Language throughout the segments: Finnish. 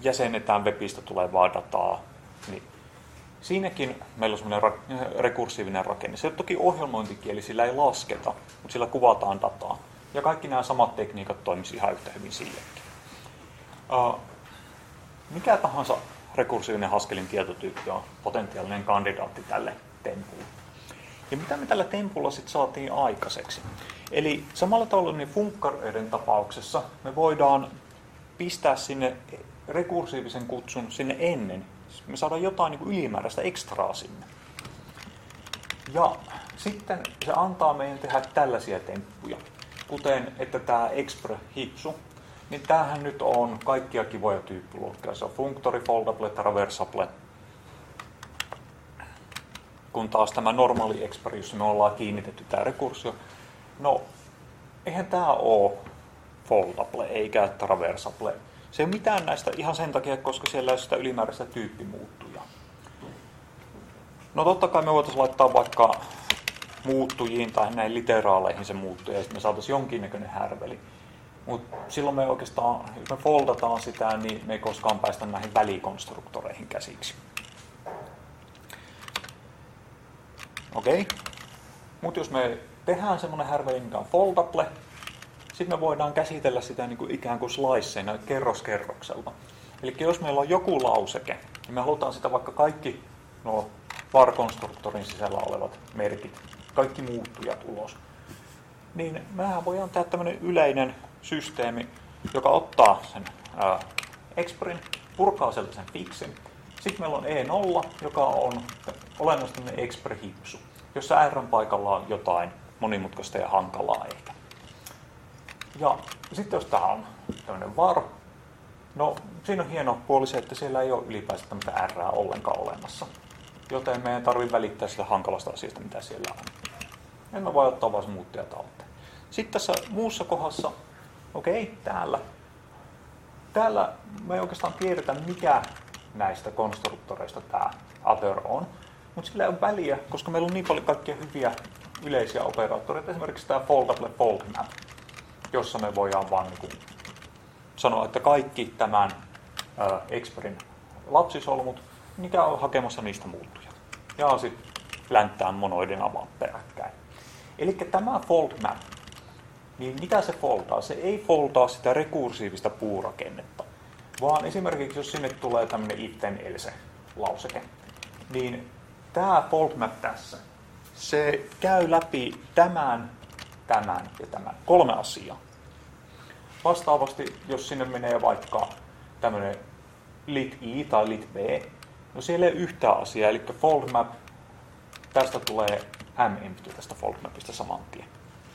jäsennetään webistä tulevaa dataa, niin siinäkin meillä on semmoinen rekursiivinen rakenne. Se on toki ohjelmointikieli, sillä ei lasketa, mutta sillä kuvataan dataa. Ja kaikki nämä samat tekniikat toimisivat ihan yhtä hyvin sillekin. Mikä tahansa rekursiivinen Haskellin tietotyyppi on potentiaalinen kandidaatti tälle tempulle. Ja mitä me tällä tempulla sitten saatiin aikaiseksi? Eli samalla tavalla niin funkkareiden tapauksessa me voidaan pistää sinne rekursiivisen kutsun sinne ennen. Me saadaan jotain niin kuin ylimääräistä ekstraa sinne. Ja sitten se antaa meidän tehdä tällaisia temppuja, kuten että tämä expr-hipsu, niin tämähän nyt on kaikkia kivoja tyyppiluokkia. Se on functory, foldable, traversable. Kun taas tämä normaali expr, jossa me ollaan kiinnitetty tämä rekursio, no eihän tämä ole foldable eikä traversable. Se ei ole mitään näistä ihan sen takia, koska siellä ei ole sitä ylimääräistä tyyppimuuttujaa. No totta kai me voitaisiin laittaa vaikka muuttujiin tai näin literaaleihin se muuttuja, ja sitten me saataisiin jonkinnäköinen härveli. Mutta silloin me oikeastaan, jos me foldataan sitä, niin me ei koskaan päästä näihin välikonstruktoreihin käsiksi. Okei. Mutta jos me tehdään semmoinen härveli, mikä on foldable, sitten me voidaan käsitellä sitä niin kuin ikään kuin sliceina kerros kerrokselta. Eli jos meillä on joku lauseke, niin me halutaan sitä vaikka kaikki nuo var-konstruktorin sisällä olevat merkit, kaikki muuttujat ulos. Niin mehän voidaan tehdä tämmöinen yleinen systeemi, joka ottaa sen exprin, purkaa sieltä sen fixin. Sitten meillä on E0, joka on olennaisesti expr-hipsu, jossa R paikalla on jotain monimutkaista ja hankalaa ehkä. Ja sitten jos tämä on tämmöinen var, no siinä on hieno puoli se, että siellä ei ole ylipäänsä tämmöistä R ollenkaan olemassa. Joten meidän ei tarvitse välittää sitä hankalasta asiasta, mitä siellä on. Emme voi ottaa vain muuttuja talteen. Sitten tässä muussa kohdassa, okei, täällä me ei oikeastaan tiedetä, mikä näistä konstruktoreista tämä other on. Mutta sillä ei ole väliä, koska meillä on niin paljon kaikkia hyviä yleisiä operaattoreita. Esimerkiksi tämä foldable foldmap, jossa me voidaan vaan niin kuin sanoa, että kaikki tämän exprin lapsisolmut, niin käy hakemassa niistä muuttuja. Ja sitten länttään monoiden avaan peräkkäin. Eli tämä foldmap, niin mitä se foldaa? Se ei foldaa sitä rekursiivista puurakennetta, vaan esimerkiksi jos sinne tulee tämmöinen if then else lauseke, niin tämä foldmap tässä, se käy läpi tämän ja tämän 3 asiaa. Vastaavasti, jos sinne menee vaikka tämmöinen lit i tai lit b, no siellä ei ole yhtään asiaa, eli foldmap, tästä tulee m-empty tästä foldmapista saman tien.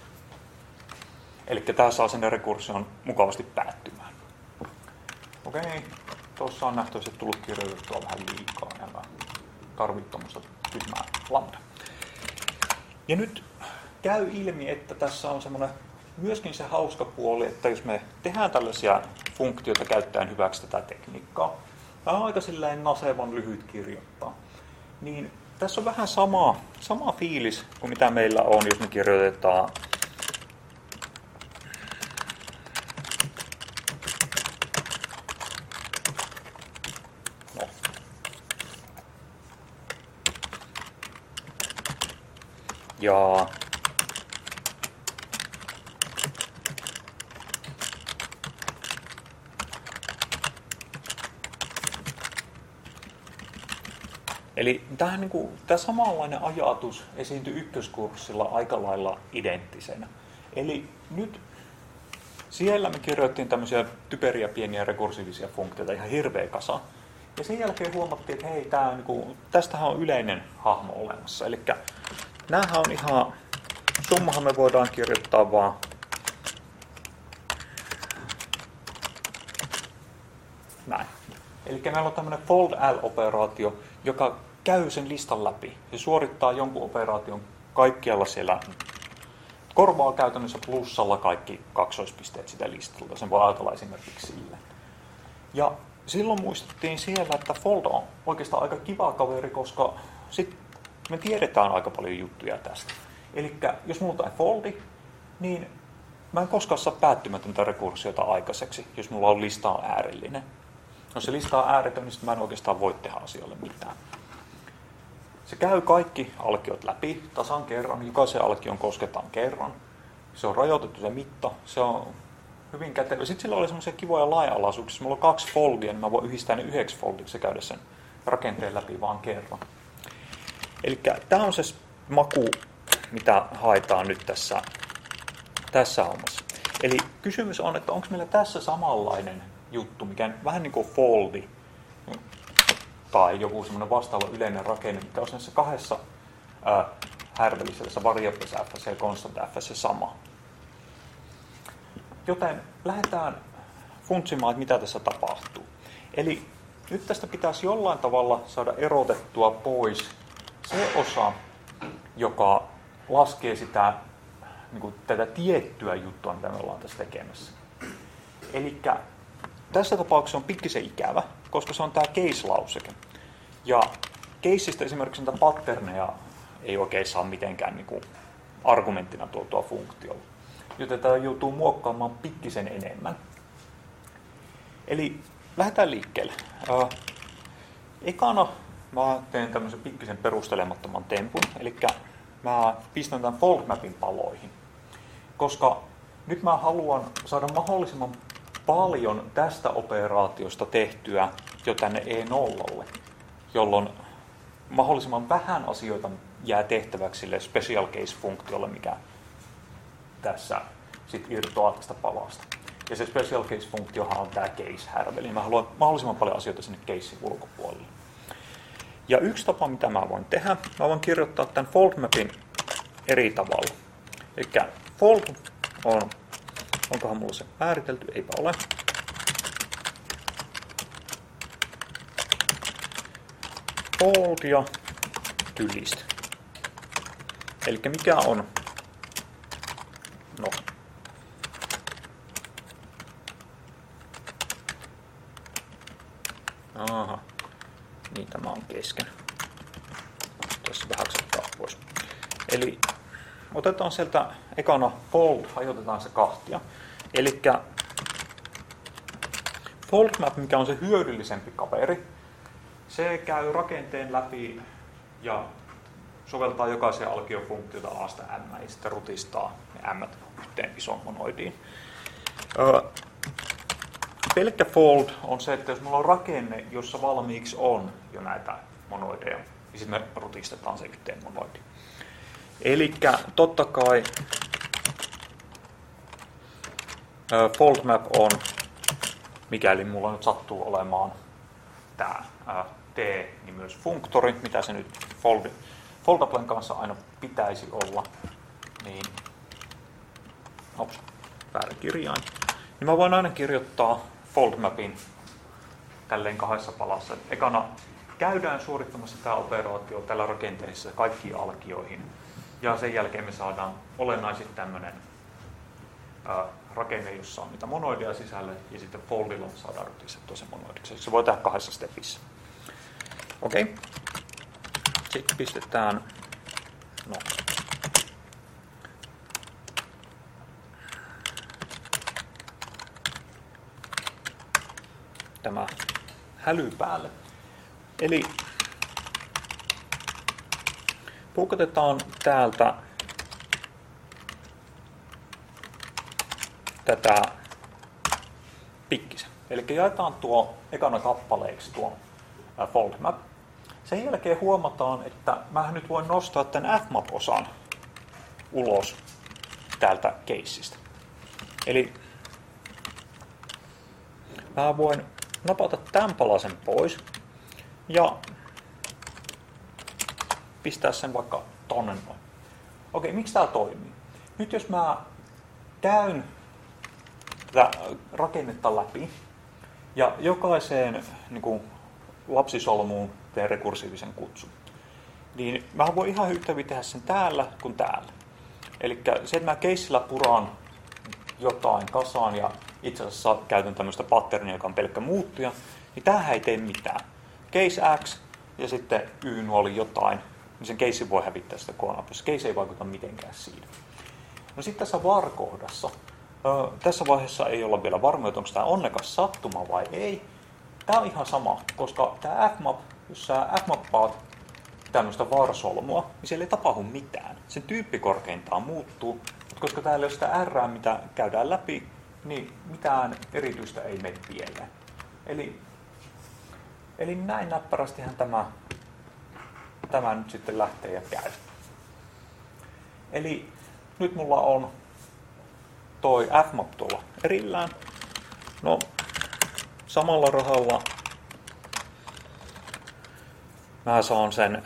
Eli tämä saa sen rekursion mukavasti päättymään. Okei, tuossa on nähtävästi tullut kirjoitettua vähän liikaa ja mä tarvitsen tuommoista tyhmää lambda. Ja nyt käy ilmi, että tässä on semmoinen myöskin se hauska puoli, että jos me tehdään tällaisia funktioita käyttäen hyväksi tätä tekniikkaa, tämä on aika silleen nasevan lyhyt kirjoittaa, niin tässä on vähän sama fiilis kuin mitä meillä on, jos me kirjoitetaan ja eli tämä samanlainen ajatus esiintyi ykköskurssilla aika lailla identtisenä. Eli nyt siellä me kirjoittiin tämmöisiä typeriä pieniä rekursiivisia funktioita ihan hirveä kasa. Ja sen jälkeen huomattiin, että hei, tästähän on yleinen hahmo olemassa. Eli näähän on ihan, summahan me voidaan kirjoittaa vaan näin. Eli meillä on tämmöinen fold-L-operaatio, joka käy sen listan läpi. Se suorittaa jonkun operaation kaikkialla siellä, korvaa käytännössä plussalla kaikki kaksoispisteet sitä listalta. Sen voi ajatella esimerkiksi sille. Ja silloin muistettiin siellä, että fold on oikeastaan aika kiva kaveri, koska sit me tiedetään aika paljon juttuja tästä. Eli jos mulla on foldi, niin mä en koskaan saa päättymätöntä rekursiota aikaiseksi, jos mulla on lista äärellinen. Jos se lista on ääretön, niin mä en oikeastaan voi tehdä asioille mitään. Se käy kaikki alkiot läpi tasan kerran, jokaisen alkion kosketaan kerran. Se on rajoitettu se mitta, se on hyvin kätevä. Sitten sillä oli semmoisia kivoja lainalaisuuksia. Jos mulla on 2 foldia, niin mä voin yhdistää ne 9 foldiksi ja käydä sen rakenteen läpi vaan kerran. Eli tämä on se maku, mitä haetaan nyt tässä hommassa. Eli kysymys on, että onko meillä tässä samanlainen juttu, mikä vähän niin kuin foldi tai joku semmoinen vastaava yleinen rakenne, mikä on näissä 2 härvelisessä variables f ja constant f se sama. Joten lähdetään funtsimaan, että mitä tässä tapahtuu. Eli nyt tästä pitäisi jollain tavalla saada erotettua pois se osa, joka laskee sitä, niin kuin tätä tiettyä juttua, mitä me ollaan tässä tekemässä. Eli tässä tapauksessa on pikkisen ikävä, koska se on tämä case-lauseke. Ja caseista esimerkiksi näitä patterneja ei oikein saa mitenkään niin kuin argumenttina tuotua funktiolla. Joten tämä joutuu muokkaamaan pikkisen enemmän. Eli lähdetään liikkeelle. Ekana mä teen tämmöisen pikkisen perustelemattoman tempun. Eli mä pistän tämän foldmapin paloihin. Koska nyt mä haluan saada mahdollisimman paljon tästä operaatiosta tehtyä jo tänne E0, jolloin mahdollisimman vähän asioita jää tehtäväksi sille special case-funktiolle, mikä tässä sitten irtoaa tästä palasta. Ja se special case-funktiohan on tämä case-härveli. Mä haluan mahdollisimman paljon asioita sinne casein ulkopuolelle. Ja yksi tapa, mitä mä voin tehdä, mä voin kirjoittaa tämän foldmapin eri tavalla. Eli fold on, onkohan mulla se määritelty? Eipä ole. Fold ja tylist. Eli mikä on? No. Aha. Niin, tämä on kesken. Tässä vähän ottaa pois. Eli otetaan sieltä ekana fold, hajotetaan se 2. Eli foldmap, mikä on se hyödyllisempi kaveri, se käy rakenteen läpi ja soveltaa jokaisen alkiofunktiota A-sta M ja sitten rutistaa ne M yhteen ison monoidiin. Pelkkä fold on se, että jos mulla on rakenne, jossa valmiiksi on jo näitä monoideja, niin sitten me rutistetaan se yhteen monoidiin. Eli totta kai foldmap on, mikäli mulla nyt sattuu olemaan tämä T, niin myös funktori, mitä se nyt foldablen kanssa aina pitäisi olla, niin väärä kirjain. Niin mä voin aina kirjoittaa foldmapin tälleen 2 palassa. Ekana käydään suorittamassa tämä operaatio tällä rakenteessa kaikkiin alkioihin. Ja sen jälkeen me saadaan olennaisesti tämmöinen rakenne, jossa on niitä monoideja sisällä, ja sitten foldilla saadaan rutistettua se monoidiksi. Se voi tehdä 2 stepissä. Okei. Sitten pistetään tämä häly päälle. Eli puukotetaan täältä tätä pikkisen. Eli jaetaan tuo ekana kappaleeksi tuo foldmap. Sen jälkeen huomataan, että mä nyt voin nostaa tämän fmap-osan ulos täältä caseista. Eli mä voin napata tämän palasen pois ja pistää sen vaikka tonne noin. Okei, miksi tää toimii? Nyt jos mä käyn tätä rakennetta läpi ja jokaiseen niin kuin lapsisolmuun teen rekursiivisen kutsun, niin mä voin ihan yhtä hyvin tehdä sen täällä kuin täällä. Eli se, että mä keissillä puraan jotain kasaan ja itse asiassa käytän tämmöistä patternia, joka on pelkkä muuttuja, niin tämähän ei tee mitään. Case X ja sitten Y-nuoli jotain, niin sen keissin voi hävittää sitä kokonaan, koska case ei vaikuta mitenkään siinä. No sitten tässä var-kohdassa, tässä vaiheessa ei olla vielä varmoja, onko tämä onnekas sattuma vai ei. tää on ihan sama, koska tää fmap, jos sä fmappaat tämmöistä varsolmua, niin siellä ei tapahdu mitään. Sen tyyppi korkeintaan muuttuu, mutta koska täällä ei ole sitä R, mitä käydään läpi, niin mitään erityistä ei mene pieleen. Eli näin näppärästihän tämä nyt sitten lähtee ja käy. Eli nyt mulla on toi fmap tuolla erillään. No, samalla rahalla mä saan sen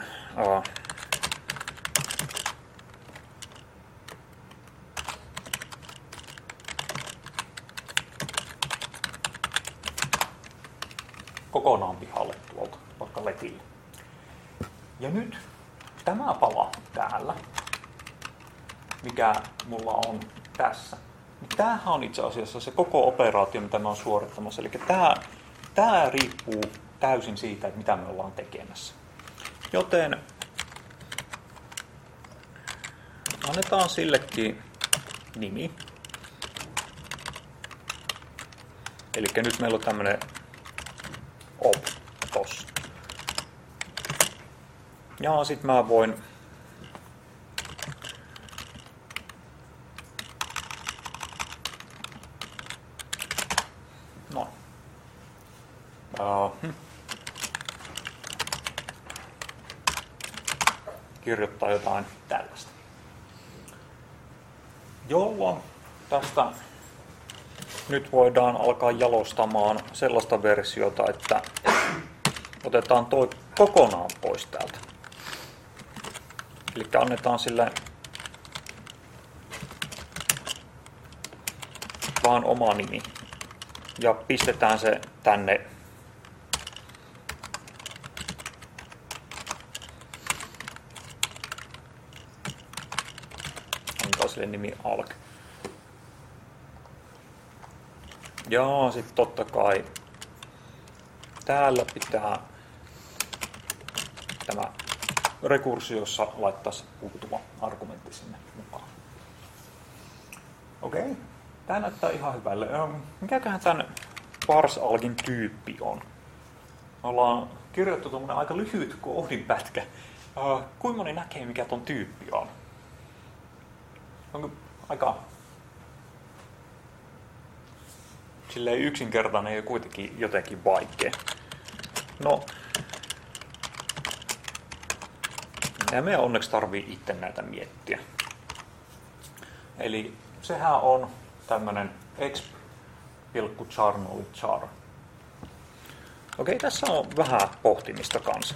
kokonaan pihalle tuolta, vaikka letille. Ja nyt tämä pala täällä, mikä mulla on tässä, niin tämähän on itse asiassa se koko operaatio, mitä mä oon suorittamassa. Eli tää riippuu täysin siitä, että mitä me ollaan tekemässä. Joten annetaan sillekin nimi. Eli nyt meillä on tämmönen op tossa. Ja sit mä voin kirjoittaa jotain tällaista. Jolloin tästä nyt voidaan alkaa jalostamaan sellaista versiota, että otetaan toi kokonaan pois täältä. Eli annetaan sille vaan oma nimi ja pistetään se tänne sille nimi alk. Ja sitten totta kai täällä pitää tämä rekursiossa laittaa se puuttuva argumentti sinne mukaan. Okei, tää näyttää ihan hyvälle. Mikäköhän tämän parse-algin tyyppi on? Me ollaan kirjoittu tuommoinen aika lyhyt koodinpätkä. Kuinka moni näkee, mikä ton tyyppi on? Onko aika silleen yksinkertainen ja kuitenkin jotenkin vaikea? No, ja me onneksi tarvii itse näitä miettiä. Eli sehän on tämmönen exp.char noli char. Okei, tässä on vähän pohtimista kanssa.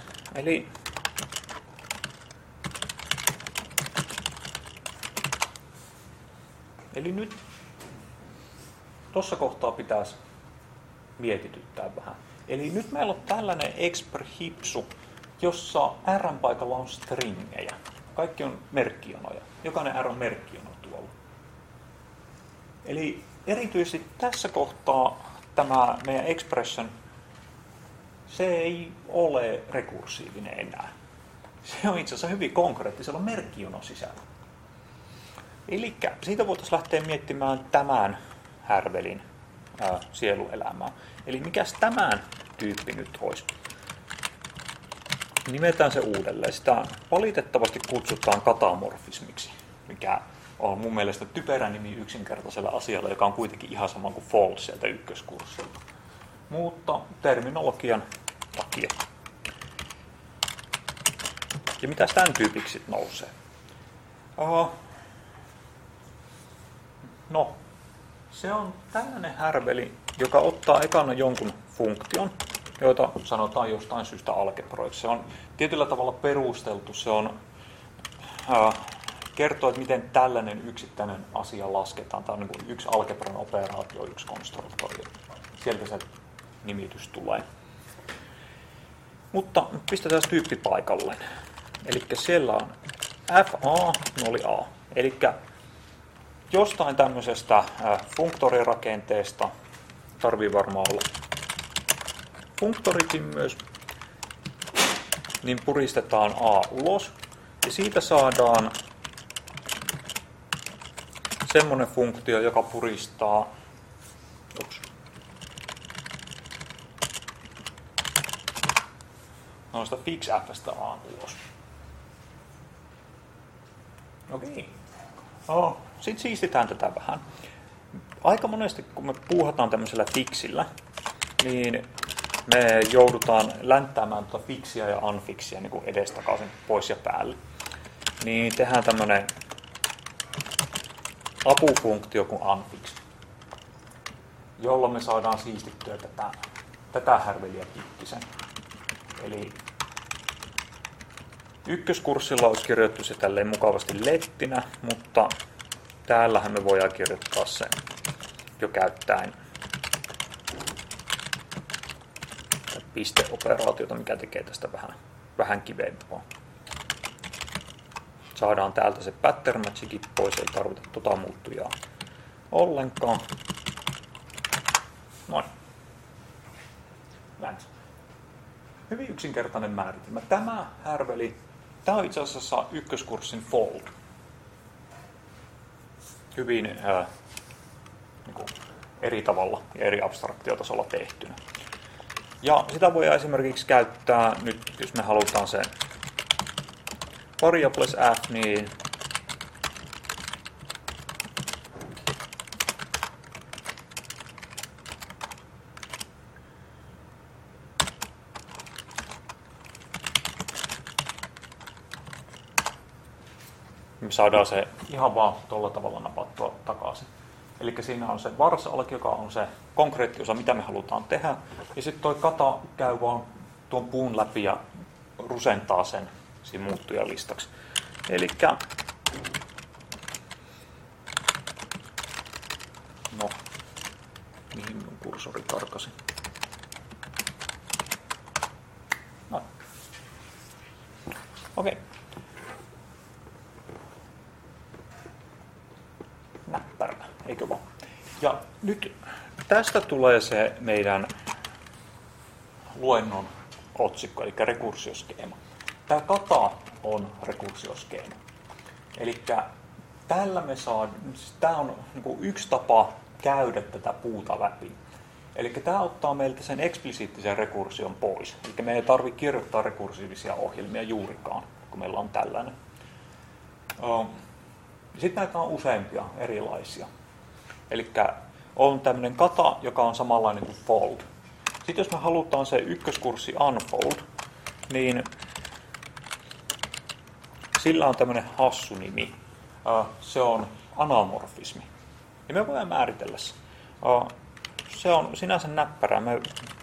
Eli nyt tuossa kohtaa pitäisi mietityttää vähän. Eli nyt meillä on tällainen exp.hipsu, jossa R:n paikalla on stringejä. Kaikki on merkkionoja. Jokainen R on merkkiono tuolla. Eli erityisesti tässä kohtaa tämä meidän expression, se ei ole rekursiivinen enää. Se on itse asiassa hyvin konkreettisella merkkiono sisällä. Elikkä siitä voitaisiin lähteä miettimään tämän härvelin sieluelämää. Eli mikäs tämän tyyppi nyt olisi? Nimetään se uudelleen. Sitä valitettavasti kutsutaan katamorfismiksi, mikä on mun mielestä typerä nimi yksinkertaisella asialla, joka on kuitenkin ihan sama kuin false sieltä ykköskurssilta. Mutta terminologian takia. Ja mitäs tämän tyypiksi nousee? No, se on tällainen härveli, joka ottaa ekana jonkun funktion, joita sanotaan jostain syystä algebroiksi. Se on tietyllä tavalla perusteltu, se on kertoo, että miten tällainen yksittäinen asia lasketaan. Tämä on niin kuin yksi algebran operaatio, yksi konstruktori. Sieltä se nimitys tulee. Mutta pistetään tyyppi paikalleen. Eli siellä on FA, noli A. Eli jostain tämmöisestä funktorirakenteesta tarvii varmaan olla funktorikin myös, niin puristetaan A ulos. Ja siitä saadaan semmoinen funktio, joka puristaa noista fix-appista vaan ulos. Okei. Sitten siistitään tätä vähän. Aika monesti, kun me puuhataan tämmöisellä fixillä, niin me joudutaan länttäämään tuota fixia ja unfixia niin edestakaisin pois ja päälle. Niin tehdään tämmönen apufunktio kuin unfix, jolloin me saadaan siistittyä tätä härveliä pikkisen. Eli ykköskurssilla olisi kirjoittu se tälleen mukavasti lettinä, mutta täällähän me voidaan kirjoittaa sen jo käyttäen pisteoperaatiota, mikä tekee tästä vähän kivempaa. Saadaan täältä se pattern matchkin pois, ei tarvita tota muuttujaa ollenkaan. Noin. Hyvin yksinkertainen määritelmä. Tämä härveli, tämä on itse asiassa ykköskurssin fold. Hyvin niin eri tavalla ja eri abstraktiotasolla tehtynä. Ja sitä voi esimerkiksi käyttää nyt, jos me halutaan se variables f, niin me saadaan se ihan vaan tuolla tavalla napattua takaisin. Eli siinä on se varsa-alki, joka on se konkreettiosa, mitä me halutaan tehdä. Ja sitten toi kata käy vaan tuon puun läpi ja rusentaa sen siinä muuttujalistaksi. Eli no, mihin mun kursori karkasi? No. Okei. Näppärä, eikö vaan? Ja nyt tästä tulee se meidän luennon otsikko, eli rekursioskeema. Tämä kata on rekursioskeema. Eli tällä me tämä on yksi tapa käydä tätä puuta läpi. Eli tämä ottaa meiltä sen eksplisiittisen rekursion pois. Eli me ei tarvitse kirjoittaa rekursiivisia ohjelmia juurikaan, kun meillä on tällainen. Sitten näitä on useampia erilaisia. Eli on tämmöinen kata, joka on samanlainen kuin fold. Sitten jos me halutaan se ykköskurssi unfold, niin sillä on tämmöinen hassu nimi. Se on anamorfismi. Ja me voidaan määritellä se. Se on sinänsä näppärää. Me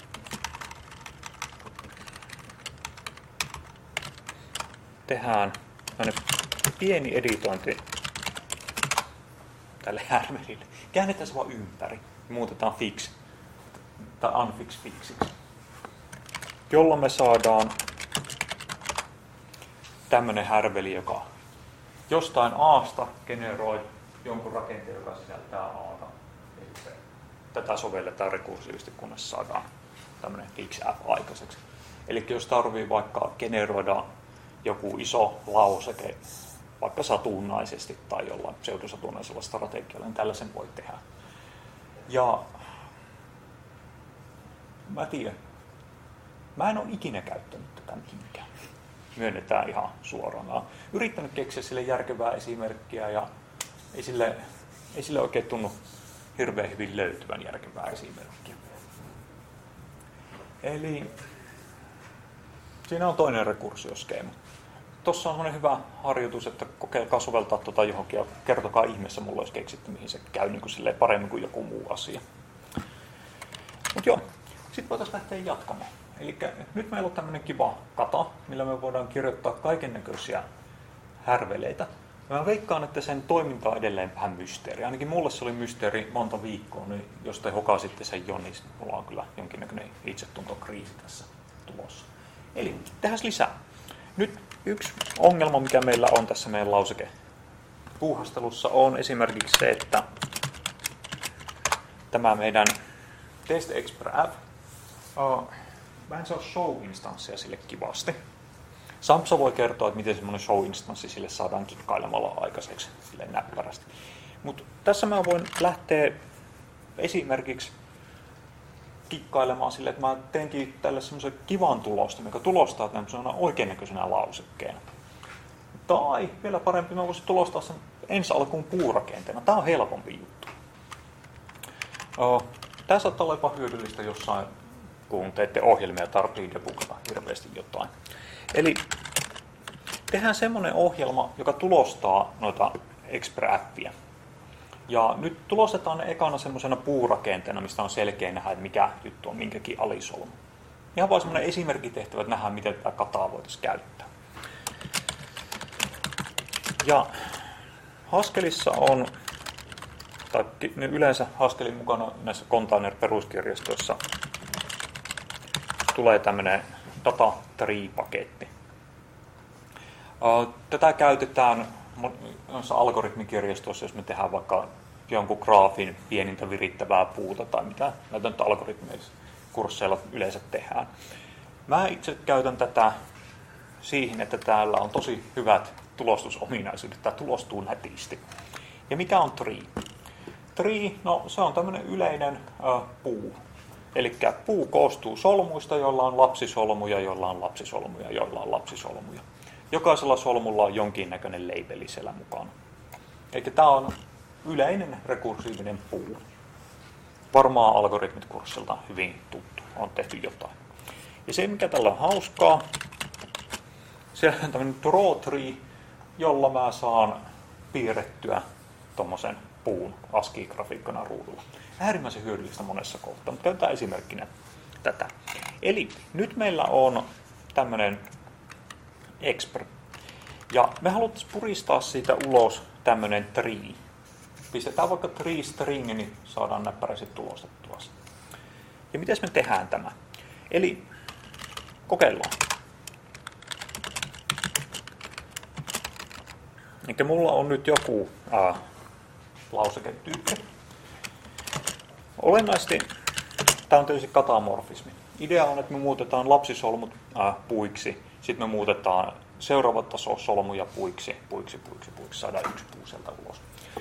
tehdään pieni editointi tälle härvelille. Käännetään se vaan ympäri. Muutetaan fix tai unfix fixiksi. Jolloin me saadaan tämmönen härveli, joka jostain A:sta generoi jonkun rakenteen, joka sisältää A:ta. Eli tätä sovelletaan rekursiivisesti, kunnes saadaan tämmönen fix app aikaiseksi. Eli jos tarvii vaikka generoida joku iso lauseke, vaikka satunnaisesti tai jollain pseudosatunnaisella strategialla, niin tällaisen voi tehdä. Ja mä en ole ikinä käyttänyt tätä mihinkään. Myönnetään ihan suoraan. Mä oon yrittänyt keksiä sille järkevää esimerkkiä ja ei sille oikein tunnu hirveän hyvin löytyvän järkevää esimerkkiä. Eli siinä on toinen rekursioskeema. Tuossa on hyvä harjoitus, että kokeilkaa soveltaa tuota johonkin ja kertokaa ihmeessä, mulla olisi keksitty, mihin se käy niin kuin paremmin kuin joku muu asia. Mutta joo, sitten voitaisiin lähteä jatkamaan. Eli nyt meillä on tämmöinen kiva kata, millä me voidaan kirjoittaa kaikennäköisiä härveleitä. Mä veikkaan, että sen toiminta on edelleen vähän mysteeri. Ainakin mulle se oli mysteeri monta viikkoa, niin jos te hokasitte sen jo, niin mulla on kyllä jonkinnäköinen itsetuntokriisi tässä tulossa. Eli tehdään lisää. Nyt yksi ongelma, mikä meillä on tässä meidän lausekepuuhastelussa, on esimerkiksi se, että tämä meidän test_exp_app, mä en saa show-instanssia sille kivasti. Sampsa voi kertoa, että miten semmoinen show-instanssi sille saadaan kikkailemalla aikaiseksi silleen näppärästi. Mutta tässä mä voin lähteä esimerkiksi kikkailemaan silleen, että mä teenkin tälle semmoisen kivan tulostin, joka tulostaa tämmöisenä oikeannäköisenä lausekkeena. Tai vielä parempi, mä voisin tulostaa sen ensi alkuun puurakenteena. Tää on helpompi juttu. Tää saattaa olla jopa hyödyllistä jossain, kun teette ohjelmia ja tarvitsee debugata hirveästi jotain. Eli tehdään semmoinen ohjelma, joka tulostaa noita Expert-appia. Ja nyt tulostetaan ne ekana semmoisena puurakenteena, mistä on selkeä nähdä, että mikä juttu on minkäkin alisolmu. Ihan vaan semmoinen esimerkkitehtävä, että nähdään, miten tätä kataa voitaisiin käyttää. Ja Haskellissa on, tai yleensä Haskellin mukana näissä container-peruskirjastoissa tulee tämmöinen data tree-paketti. Tätä käytetään noissa algoritmikirjastoissa, jos me tehdään vaikka jonkun graafin pienintä virittävää puuta tai mitä näitä nyt algoritmeissa kursseilla yleensä tehdään. Mä itse käytän tätä siihen, että täällä on tosi hyvät tulostusominaisuudet. Tämä tulostuu nätisti. Ja mikä on tree? Tree, no se on tämmöinen yleinen puu. Eli puu koostuu solmuista, joilla on lapsisolmuja, joilla on lapsisolmuja, joilla on lapsisolmuja. Jokaisella solmulla on jonkinnäköinen labeli siellä mukana. Eli tämä on yleinen rekursiivinen puu. Varmaan algoritmit kurssilta hyvin tuttu. On tehty jotain. Ja se, mikä tällä on hauskaa, siellä on tämmöinen draw tree, jolla mä saan piirrettyä tommosen puun ASCII-grafiikkona ruudulla. Äärimmäisen hyödyllistä monessa kohtaa, mutta käytetään esimerkkinä tätä. Eli nyt meillä on tämmöinen Expert. Ja me haluttaisiin puristaa siitä ulos tämmöinen tree. Pistetään vaikka tree string, niin saadaan näppärästi tulostettua. Ja miten me tehdään tämä? Eli kokeillaan. Eli mulla on nyt joku lauseketyyppi. Olennaisesti tämä on tietysti katamorfismi. Idea on, että me muutetaan lapsisolmut puiksi, sitten me muutetaan seuraava taso solmuja puiksi, saadaan yksi puu sieltä ulos.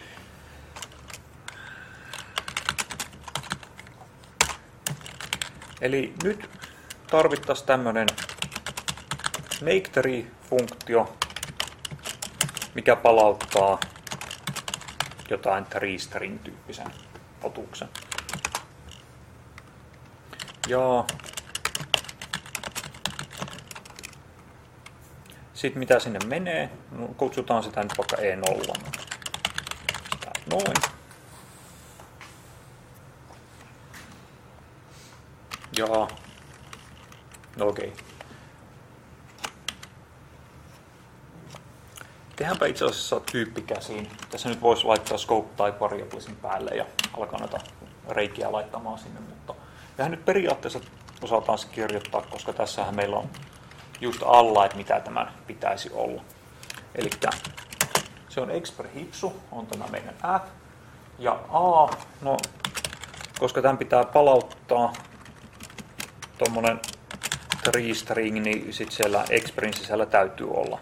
Eli nyt tarvittaisiin tämmöinen make tree-funktio, mikä palauttaa jotain tree string-tyyppisen otuksen. Ja sitten mitä sinne menee, no, kutsutaan sitä nyt vaikka E0. Noin. Ja no okei. Tehdäänpä itse asiassa tyyppikäsiin. Tässä nyt voisi laittaa scope tai variablesin päälle ja alkaa noita reikiä laittamaan sinne, mutta tähän nyt periaatteessa osataan se kirjoittaa, koska tässähän meillä on just alla, että mitä tämän pitäisi olla. Eli se on expert-hipsu, on tämä meidän F, ja A, no koska tämän pitää palauttaa tuommoinen tree string, niin sitten siellä expertin sisällä täytyy olla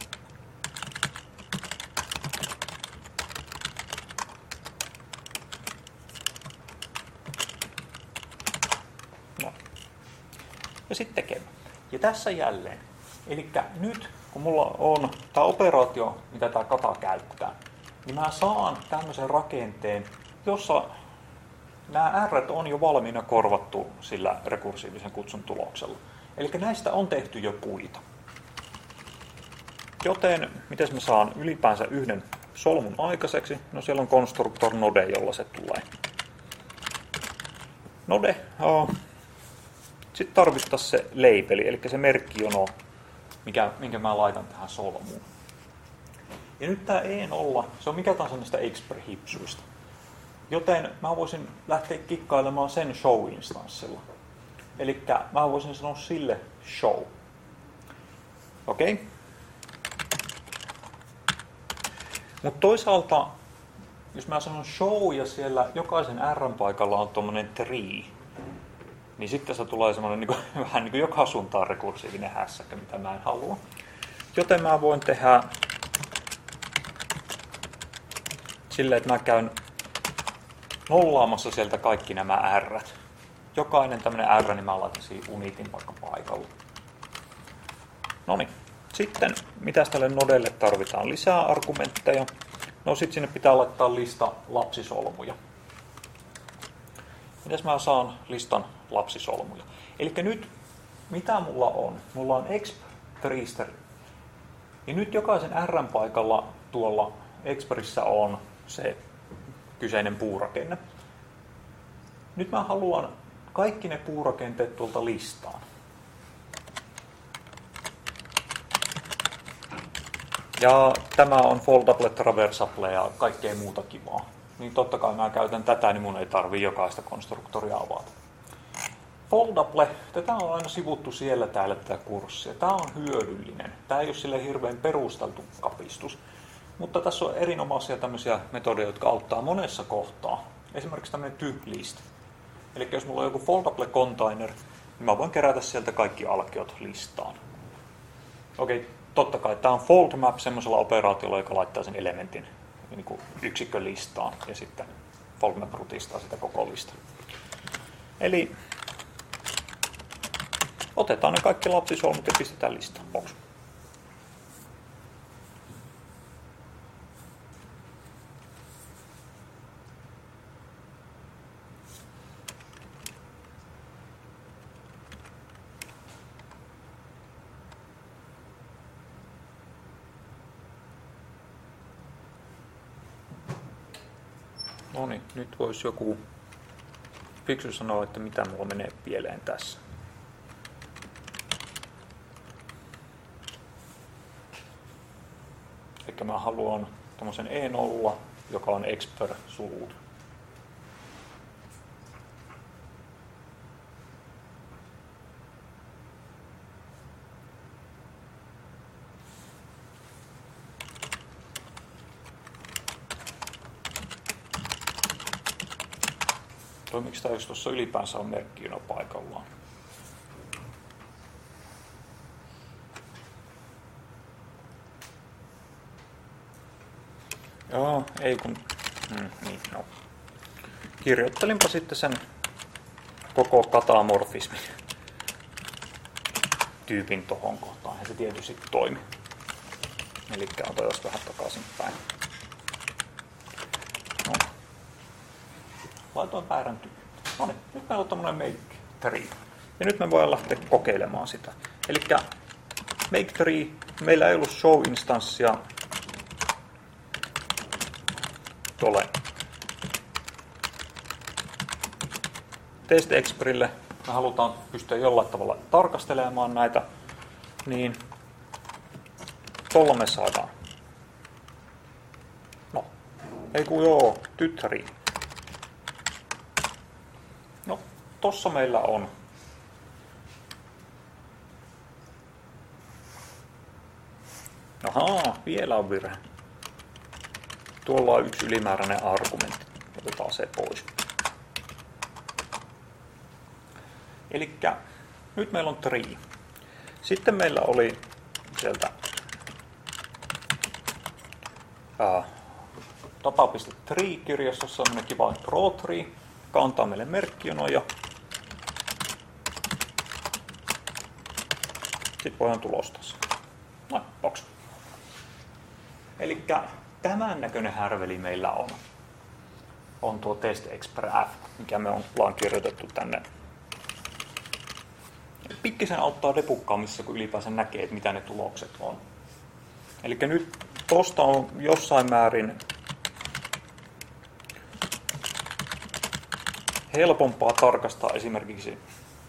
ja sitten tekemään. Ja tässä jälleen. Eli nyt, kun mulla on tämä operaatio, mitä tämä kata käyttää, niin mä saan tämmöisen rakenteen, jossa nämä R on jo valmiina korvattu sillä rekursiivisen kutsun tuloksella. Eli näistä on tehty jo puita. Joten, miten mä saan ylipäänsä yhden solmun aikaiseksi? No siellä on constructor node, jolla se tulee. Node. Sitten tarvittaisiin se labeli, eli se merkkijono, minkä mä laitan tähän solmuun. Ja nyt tämä E0, se on mikä tahansa näistä expert-hipsuista. Joten mä voisin lähteä kikkailemaan sen show-instanssilla. Eli mä voisin sanoa sille show. Okei. Mutta toisaalta, jos mä sanon show ja siellä jokaisen R-paikalla on tommonen tree, niin sitten se tulee semmoinen vähän niin kuin joka suuntaan rekursiivinen hässäkkä, mitä mä en halua. Joten mä voin tehdä silleen, että mä käyn nollaamassa sieltä kaikki nämä R. jokainen tämmöinen R, niin mä laitan siihen unitin vaikka paikalle. Noniin. Sitten, mitäs tälle nodelle tarvitaan lisää argumentteja? No sit sinne pitää laittaa lista lapsisolmuja. Mitäs mä saan listan lapsisolmuja? Elikkä nyt, mitä mulla on? Mulla on exp treester. Ja nyt jokaisen R paikalla tuolla experissä on se kyseinen puurakenne. Nyt mä haluan kaikki ne puurakenteet tuolta listaan. Ja tämä on foldable, traversable ja kaikkea muuta kivaa. Niin totta kai mä käytän tätä, niin mun ei tarvii jokaista konstruktoria avata. Foldable, tätä on aina sivuttu siellä täällä tätä kurssia. Tämä on hyödyllinen. Tämä ei ole sille hirveän perusteltu kapistus. Mutta tässä on erinomaisia tämmöisiä metodeja, jotka auttaa monessa kohtaa. Esimerkiksi tämmöinen to-list. Eli jos mulla on joku foldable container, niin mä voin kerätä sieltä kaikki alkiot listaan. Okei, totta kai tämä on fold map semmoisella operaatiolla, joka laittaa sen elementin niin kuin yksikkölistaan ja sitten fold map rutistaa sitä koko listaa. Eli otetaan ne kaikki lapsisolmut ja pistetään listaan. Box. No niin, nyt voisi joku fiksu sanoa, että mitä mulla menee pieleen tässä. Eli mä haluan tommosen E0, joka on expr-sulut. Toimiko tämä, jos tuossa ylipäänsä on merkkijuna paikallaan? Joo, ei kun... niin, no. Kirjoittelinpa sitten sen koko katamorfismin tyypin tohon kohtaan, ja se tietysti toimi. Eli otan jos vähän takaisin päin. No. Laitoin väärän tyypin. No niin, nyt meillä on tämmönen make tree. Ja nyt me voidaan lähteä kokeilemaan sitä. Eli make tree, meillä ei ollut show-instanssia tuolle test-experille. Me halutaan pystyä jollain tavalla tarkastelemaan näitä, niin tuolla me saadaan. No, ei kun joo, tyttäri. No, tossa meillä on. Ahaa, vielä on virhe. Tuolla on yksi ylimääräinen argumentti. Otetaan se pois. Elikkä nyt meillä on tree. Sitten meillä oli sieltä data.tree-kirjastossa on kiva pro-tree, joka antaa meille merkkionoja. Sitten voidaan tulostaa se. No, box. Elikkä tämän näköinen härveli meillä on tuo test.expr F, mikä me ollaan kirjoitettu tänne. Pikkisen auttaa debuggaamissa, kun ylipäänsä näkee, että mitä ne tulokset on. Eli nyt tosta on jossain määrin helpompaa tarkastaa esimerkiksi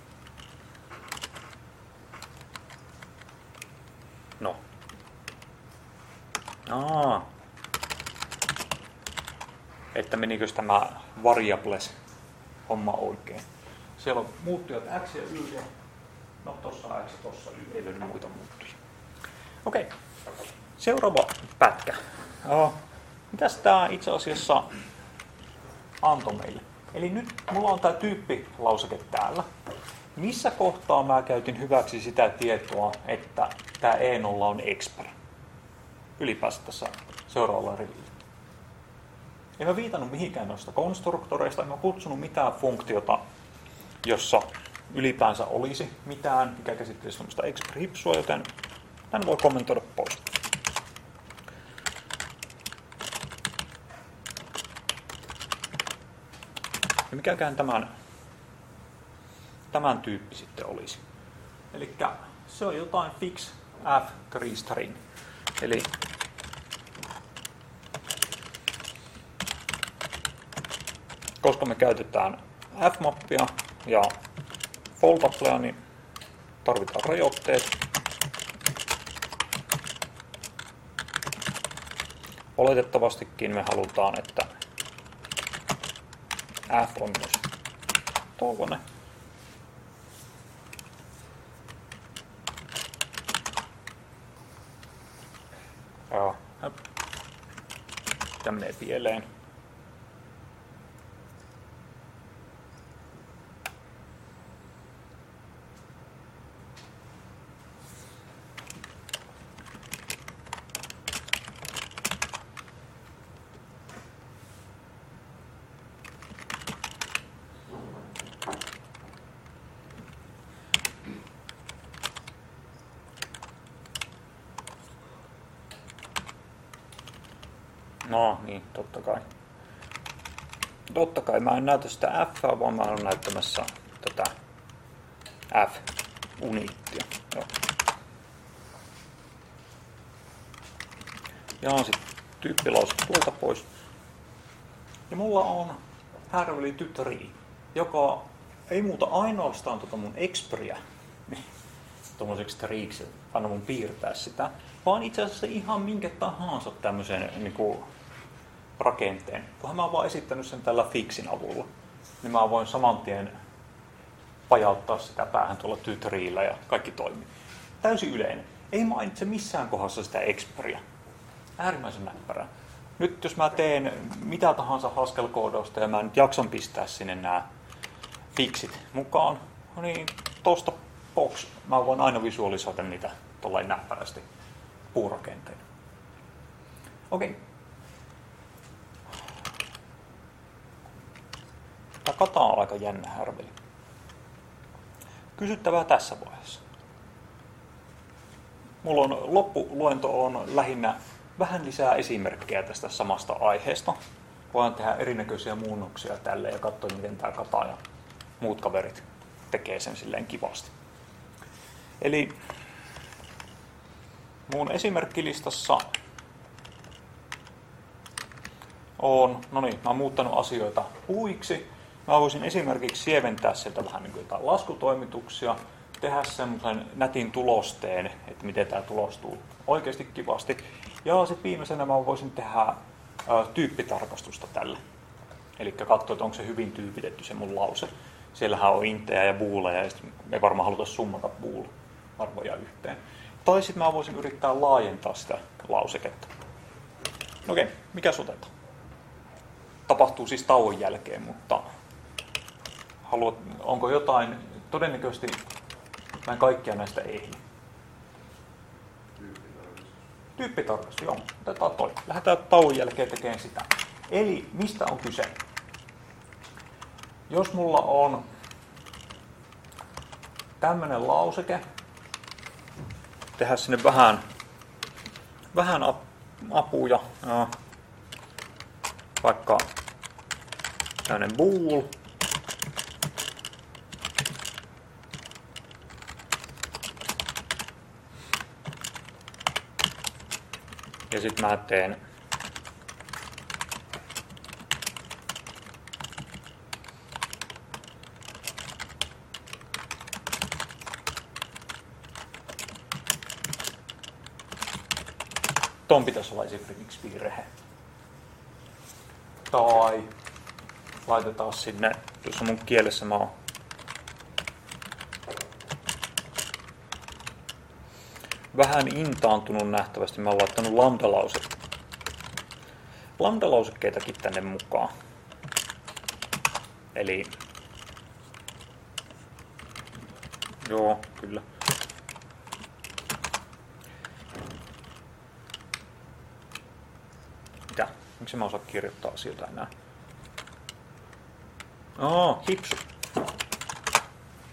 että menikö tämä variables homma oikein. Siellä on muuttujat x ja y ja no tossa x ja tossa y, ei löydy muita muuttujia. Okei, seuraava pätkä. Mitäs tää itse asiassa antoi meille? Eli nyt mulla on tää tyyppilauseke täällä. Missä kohtaa mä käytin hyväksi sitä tietoa, että tää E0 on expr? Ylipäänsä tässä seuraavalla rivillä. En mä viitannut mihinkään noista konstruktoreista, en mä kutsunut mitään funktiota jossa ylipäänsä olisi mitään, mikä käsittelisi semmoista Expert-hipsua, joten tämän voi kommentoida pois. Ja mikäkään tämän tyyppi sitten olisi. Eli se on jotain fix f string. Eli koska me käytetään f-mappia ja foldaplea, niin tarvitaan rajoitteet. Oletettavastikin me halutaan, että f on myös tollanen. Tämä menee pieleen. No niin, totta kai. Totta kai mä en näytä sitä F, vaan mä olen näyttämässä tätä F-uniittia. Jaan sitten tyyppilause tuolta pois. Ja mulla on härveli tree, joka ei muuta ainoastaan mun Experia tommoseksi treeksi, anna mun piirtää sitä, vaan itse asiassa ihan minkä tahansa tämmöisen niinku rakenteen. Kunhan mä oon vaan esittänyt sen tällä fixin avulla, niin mä voin saman tien pajauttaa sitä päähän tuolla tyteriillä ja kaikki toimii. Täysin yleinen. Ei mainitse missään kohdassa sitä Experia. Äärimmäisen näppärää. Nyt jos mä teen mitä tahansa Haskell-koodausta ja mä nyt jaksan pistää sinne nämä fixit mukaan, niin tosta box mä voin aina visualisoida niitä tollain näppärästi puurakenteina. Okei. Tämä kata on aika jännä härveli. Kysyttävää tässä vaiheessa. Mulla on loppuluento on lähinnä vähän lisää esimerkkejä tästä samasta aiheesta. Voidaan tehdä erinäköisiä muunnoksia tälle ja katsoa, miten tämä kata ja muut kaverit tekee sen silleen kivasti. Eli mun esimerkkilistassa on, mä oon muuttanut asioita puhuiksi. Mä voisin esimerkiksi sieventää sieltä vähän niin kuin jotain laskutoimituksia, tehdä semmoisen nätin tulosteen, että miten tämä tulostuu oikeasti kivasti. Ja sitten viimeisenä mä voisin tehdä tyyppitarkastusta tälle. Eli katsoa, että onko se hyvin tyypitetty se mun lause. Siellähän on intejä ja booleja, ja sitten me varmaan halutaan summata bool-arvoja yhteen. Tai sitten mä voisin yrittää laajentaa sitä lauseketta. Okei, mikä otetaan? Tapahtuu siis tauon jälkeen, mutta onko jotain, todennäköisesti mä en kaikkia näistä ehdi. Tyyppitarkastus, joo. Otetaan toi. Lähdetään tauon jälkeen tekemään sitä. Eli mistä on kyse? Jos mulla on tämmönen lauseke, tehdä sinne vähän apuja, vaikka tämmönen bool, ja sitten mä teen ton pitäisi olla esimerkiksi virhe. Tai laitetaan sinne, tuossa mun kielessä mä oon vähän intaantunut nähtävästi. Mä oon laittanut lambda-lausekkeitakin tänne mukaan. Eli joo, kyllä. Mitä? Miksi mä osaan kirjoittaa asioita enää? Hipsu.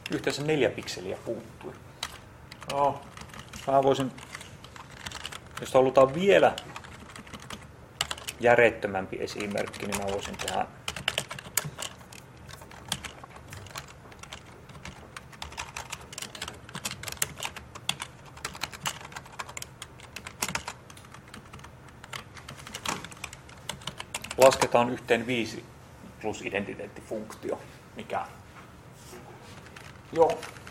yhteensä 4 pikseliä puuttui. No, mä voisin, jos halutaan vielä järjettömämpi esimerkki, niin mä voisin tehdä lasketaan yhteen 5 plus identiteettifunktio, mikä joo,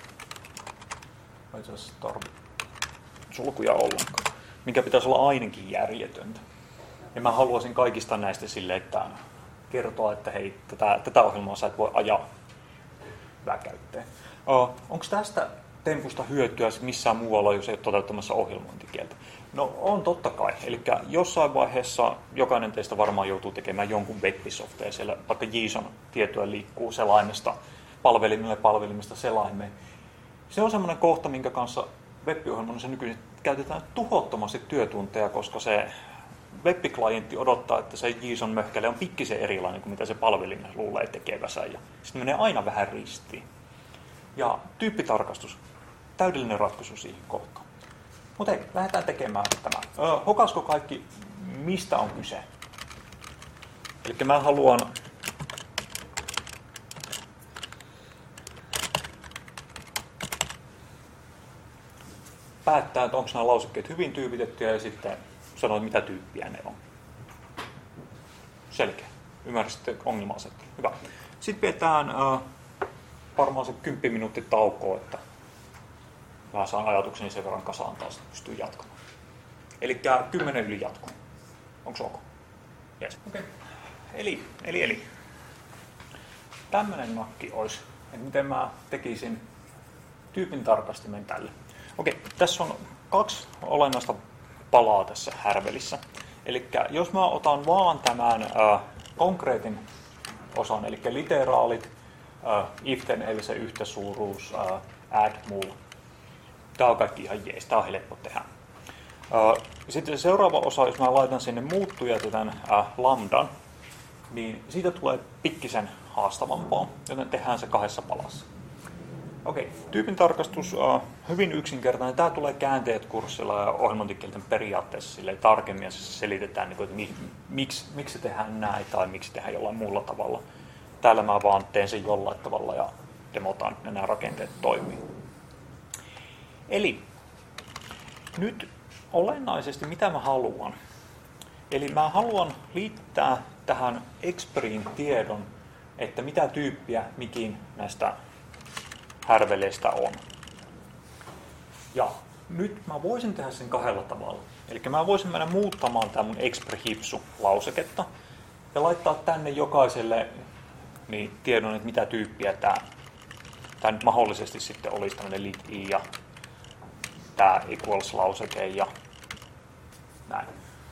ei itse asiassa tarvitse sulkuja ollenkaan, mikä pitäisi olla ainakin järjetöntä. Ja mä haluaisin kaikista näistä silleen, että kertoa, että hei, tätä ohjelmaa sä et voi ajaa hyväkäyttöön. Onko tästä tempusta hyötyä missään muualla, jos ei ole toteuttamassa ohjelmointikieltä? No on totta kai. Eli jossain vaiheessa jokainen teistä varmaan joutuu tekemään jonkun web-softeen. Siellä vaikka JSON tietoa liikkuu selaimesta palvelimesta selaimeen. Se on semmoinen kohta, minkä kanssa web-ohjelmassa nykyisin käytetään tuhottomasti työtunteja, koska se web-klientti odottaa, että se JSON-möhkäle on pikkisen erilainen kuin mitä se palvelin luulee tekevänsä. Ja sitten menee aina vähän ristiin. Ja tyyppitarkastus, täydellinen ratkaisu siihen kohtaan. Mutta hei, lähdetään tekemään tämä. Hokasko kaikki, mistä on kyse? Eli mä haluan päättää, että onko nämä lausekkeet hyvin tyypitettyjä ja sitten sanoa, mitä tyyppiä ne on. Selkeä. Ymmärsitte ongelma-asettelun. Hyvä. Sitten pidetään varmaan se 10 minuuttia taukoa, että mä saan ajatukseni sen verran kasaan taas, että pystyy jatkamaan. Eli 10 yli jatkuu. Onko ok? Yes. Okay. Eli. Tämmönen nakki olisi, että miten mä tekisin tyypin tarkastimen tälle. Okei, tässä on 2 olennaista palaa tässä härvelissä. Eli jos mä otan vaan tämän konkreetin osan, eli literaalit, iften eli se yhtäsuuruus, add mul. Tämä on kaikki ihan jees, tämä on helppo tehdä. Sitten se seuraava osa, jos mä laitan sinne muuttujat ja tämän lambdan, niin siitä tulee pikkisen haastavampaa, joten tehdään se 2 palassa. Okei, tyypin tarkastus hyvin yksinkertainen. Tämä tulee käänteet kurssilla ja ohjelmointikielten periaatteessa tarkemmin ja se selitetään, että miksi se tehdään näin tai miksi tehdään jollain muulla tavalla. Täällä mä vaan teen sen jollain tavalla ja demotaan, että nämä rakenteet toimii. Eli nyt olennaisesti mitä mä haluan. Eli mä haluan liittää tähän Experin tiedon, että mitä tyyppiä mikin näistä härveleistä on. Ja nyt mä voisin tehdä sen 2 tavalla. Eli mä voisin mennä muuttamaan tämän mun Exper-hipsu-lauseketta ja laittaa tänne jokaiselle niin tiedon, että mitä tyyppiä tämä nyt mahdollisesti sitten olisi tämmöinen lit-i ja tämä equals-lauseke ja näin.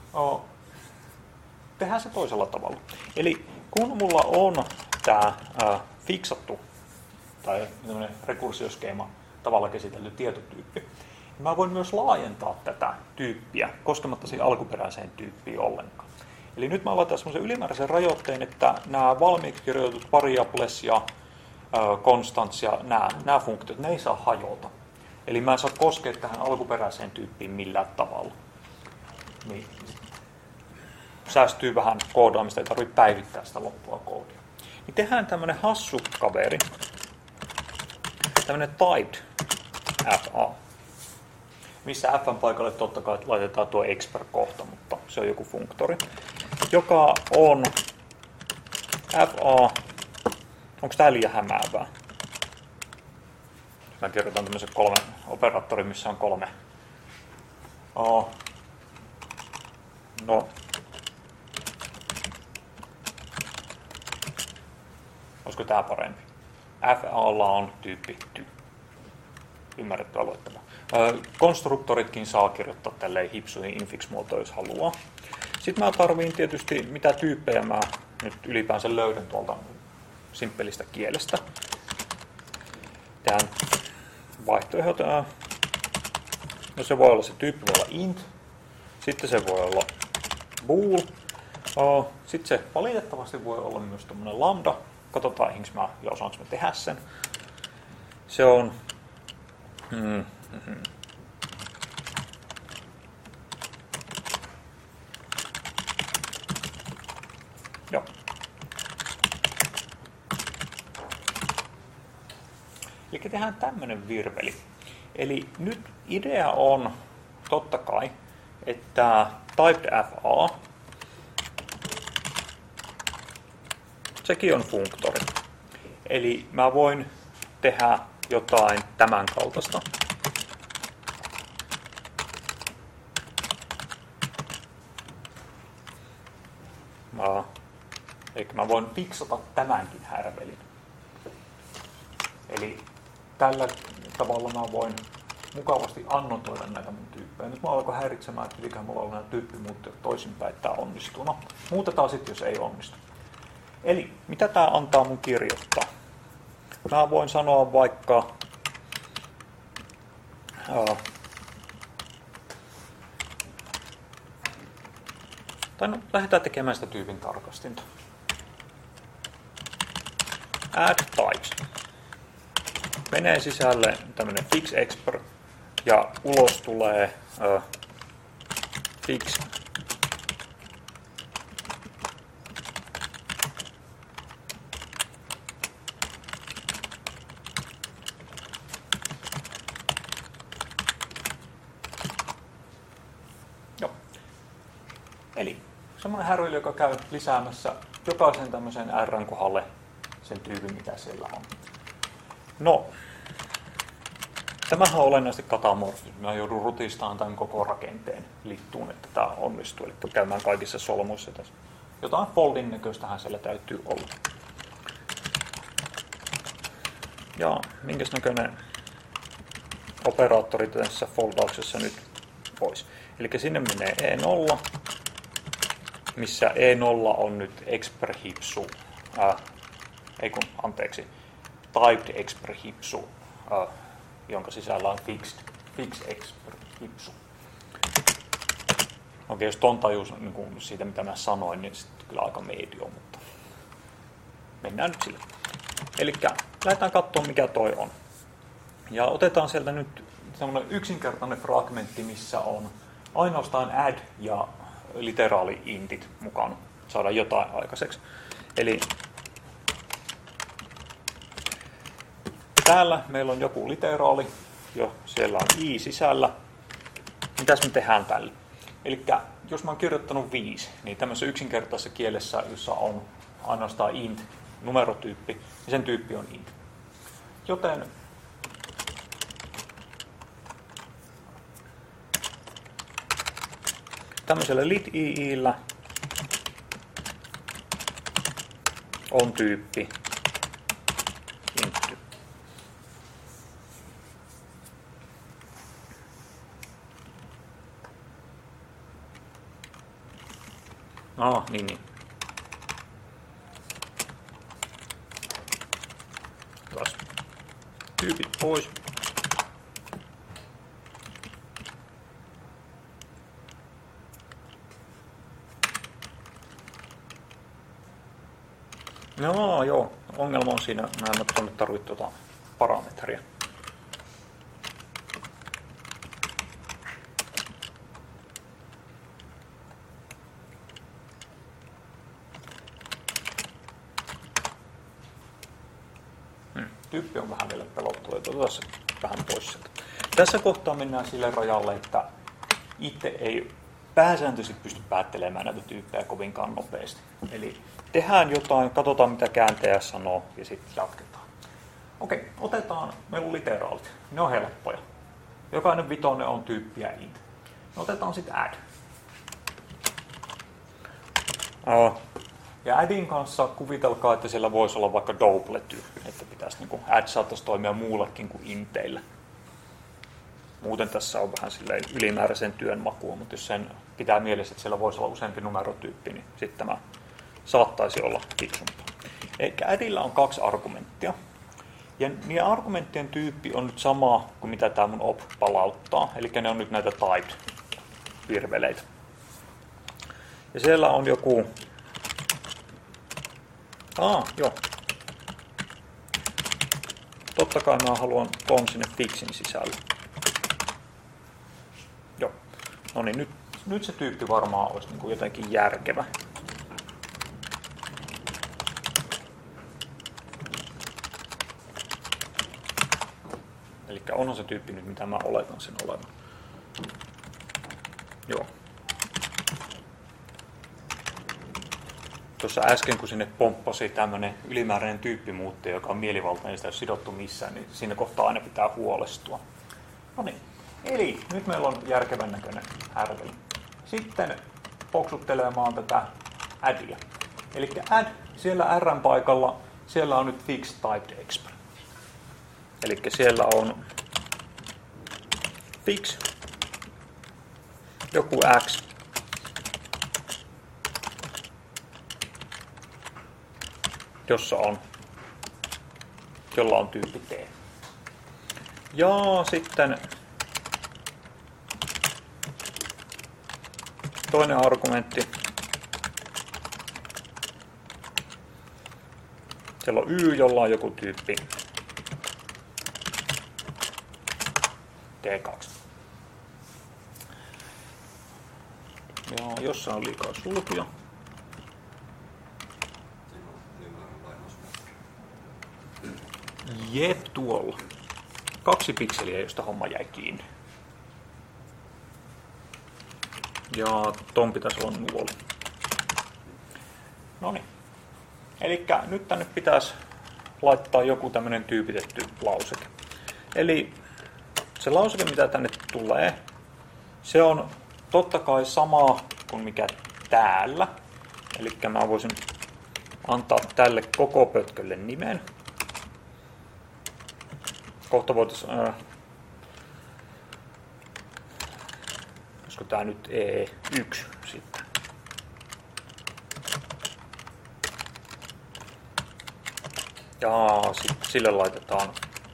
Tehdään se toisella tavalla. Eli kun mulla on tämä fiksattu tai rekursioskeema tavalla käsitelty tietotyyppi, niin mä voin myös laajentaa tätä tyyppiä koskematta siihen alkuperäiseen tyyppiin ollenkaan. Eli nyt mä laitan semmoisen ylimääräisen rajoitteen, että nämä valmiiksi kirjoitut variables ja constants ja nämä funktiot, ne ei saa hajota. Eli mä en saa koskea tähän alkuperäiseen tyyppiin millään tavalla. Niin säästyy vähän koodaamista, ei tarvitse päivittää sitä loppua koodia. Niin tehdään tämmönen hassu kaveri, tämmönen typed fa, missä fn paikalle totta kai laitetaan tuo Exper-kohta, mutta se on joku funktori, joka on fa, onko tää liian hämäävää? Mä kirjoitan tämmöisen 3 operaattorin, missä on 3. No. Olisiko tää parempi? FA:lla on tyyppi ty. Ymmärrettyä luettavaa. Konstruktoritkin saa kirjoittaa tälleen hipsuihin infix-muotoon, jos haluaa. Sitten mä tarviin tietysti, mitä tyyppejä mä nyt ylipäänsä löydän tuolta simppelistä kielestä. Tähän vaihtoehdot. No se voi olla, se tyyppi voi olla int. Sitten se voi olla bool. Sitten se valitettavasti voi olla myös tämmönen lambda. Katsotaan, osaanko mä tehdä sen. Se on... Joo. Eli tehdään tämmönen virveli. Eli nyt idea on totta kai, että typed FA, sekin on funktori. Eli mä voin tehdä jotain tämän kaltaista. Eli mä voin fiksata tämänkin härvelin. Eli tällä tavalla mä voin mukavasti annotoida näitä mun tyyppejä. Nyt mä alkoin häiritsemään, että pitikään mulla olla nämä tyyppimuuttajat toisinpäin, että tää onnistuu. No, muutetaan sitten, jos ei onnistu. Eli mitä tää antaa mun kirjoittaa? Mä voin sanoa vaikka tai no, lähdetään tekemään sitä tyypin tarkastinta. Add types. Menee sisälle tämmönen fix expert ja ulos tulee fix eli semmoinen härveli, joka käy lisäämässä jokaisen tämmöisen R:n kohdalle sen tyypin, mitä siellä on. No, tämähän on olennaisesti katamorfismi. Mä joudun rutistamaan tämän koko rakenteen littuun, että tämä onnistuu. Eli käymään kaikissa solmuissa tässä. Jotain foldin näköistähän siellä täytyy olla. Ja minkäs näköinen operaattori tässä foldauksessa nyt pois. Eli sinne menee E0, missä E0 on nyt exper-hipsu, typed exper-hipsu, jonka sisällä on fix exper-hipsu. Okei, jos ton tajus niin siitä, mitä mä sanoin, niin sitten kyllä aika medio, mutta mennään nyt sille. Eli lähdetään katsomaan, mikä toi on. Ja otetaan sieltä nyt semmoinen yksinkertainen fragmentti, missä on ainoastaan add ja literaali intit mukaan saada jotain aikaiseksi. Eli täällä meillä on joku literaali, jo siellä on i sisällä. Mitäs me tehdään tälle? Eli jos mä oon kirjoittanut 5, niin tämmöisessä yksinkertaisessa kielessä, jossa on ainoastaan int, numerotyyppi, niin sen tyyppi on int. Joten tämmöisellä lit-iillä on tyyppi int. Niin. Taas tyypit pois. No joo, ongelma on siinä, mä en tuonne tarvitse tuota parametria. Tyyppi on vähän vielä pelottu, otetaan se vähän pois sieltä. Tässä kohtaa mennään sille rajalle, että itse ei pääsääntöisesti pysty päättelemään näitä tyyppejä kovinkaan nopeasti. Eli tehdään jotain, katsotaan mitä kääntäjä sanoo ja sitten jatketaan. Okei, otetaan, meillä on literaalit. Ne on helppoja. Jokainen vitonen on tyyppiä int. Otetaan sitten add. Ja addin kanssa kuvitelkaa, että siellä voisi olla vaikka double-tyyppi, että pitäisi niin kuin add saattaisi toimia muullekin kuin inteillä. Muuten tässä on vähän ylimääräisen työn makua, mutta jos sen pitää mielessä, että siellä voisi olla useampi numerotyyppi, niin sitten tämä saattaisi olla fiksumpaa. Eli addilla on 2 argumenttia. Ja niiden argumenttien tyyppi on nyt sama kuin mitä tämä mun op palauttaa. Eli ne on nyt näitä typed-virveleitä. Ja siellä on joku... joo. totta kai mä haluan ton sinne fixin sisälle. Joo. No niin, nyt se tyyppi varmaan olisi niin kuin jotenkin järkevä. Elikkä onhan se tyyppi nyt, mitä mä oletan sen olevan. Joo. Tuossa äsken, kun sinne pomppasi tämmönen ylimääräinen tyyppimuuttaja, joka on mielivaltainen, sitä ei ole sidottu missään, niin siinä kohtaa aina pitää huolestua. No niin. Eli nyt meillä on järkevän näköinen härveli. Sitten poksuttelemaan tätä addia. Eli add, siellä R:n paikalla, siellä on nyt fixed typed exp. Eli siellä on fix, joku x, jolla on tyyppi t. Ja sitten toinen argumentti. Siellä on y, jolla on joku tyyppi T2. Ja jossain on liikaa sulkuja. Jep, tuolla. 2 pikseliä, josta homma jäi kiinni. Ja ton pitäisi olla nuoli. Noniin. Elikkä nyt tänne pitäisi laittaa joku tämmönen tyypitetty lauseke. Eli se lauseke, mitä tänne tulee, se on totta kai sama kuin mikä täällä. Elikkä mä voisin antaa tälle koko pötkölle nimen. Kohta voitaisiin, olisiko tää nyt E1 sitten. Ja sitten sille laitetaan.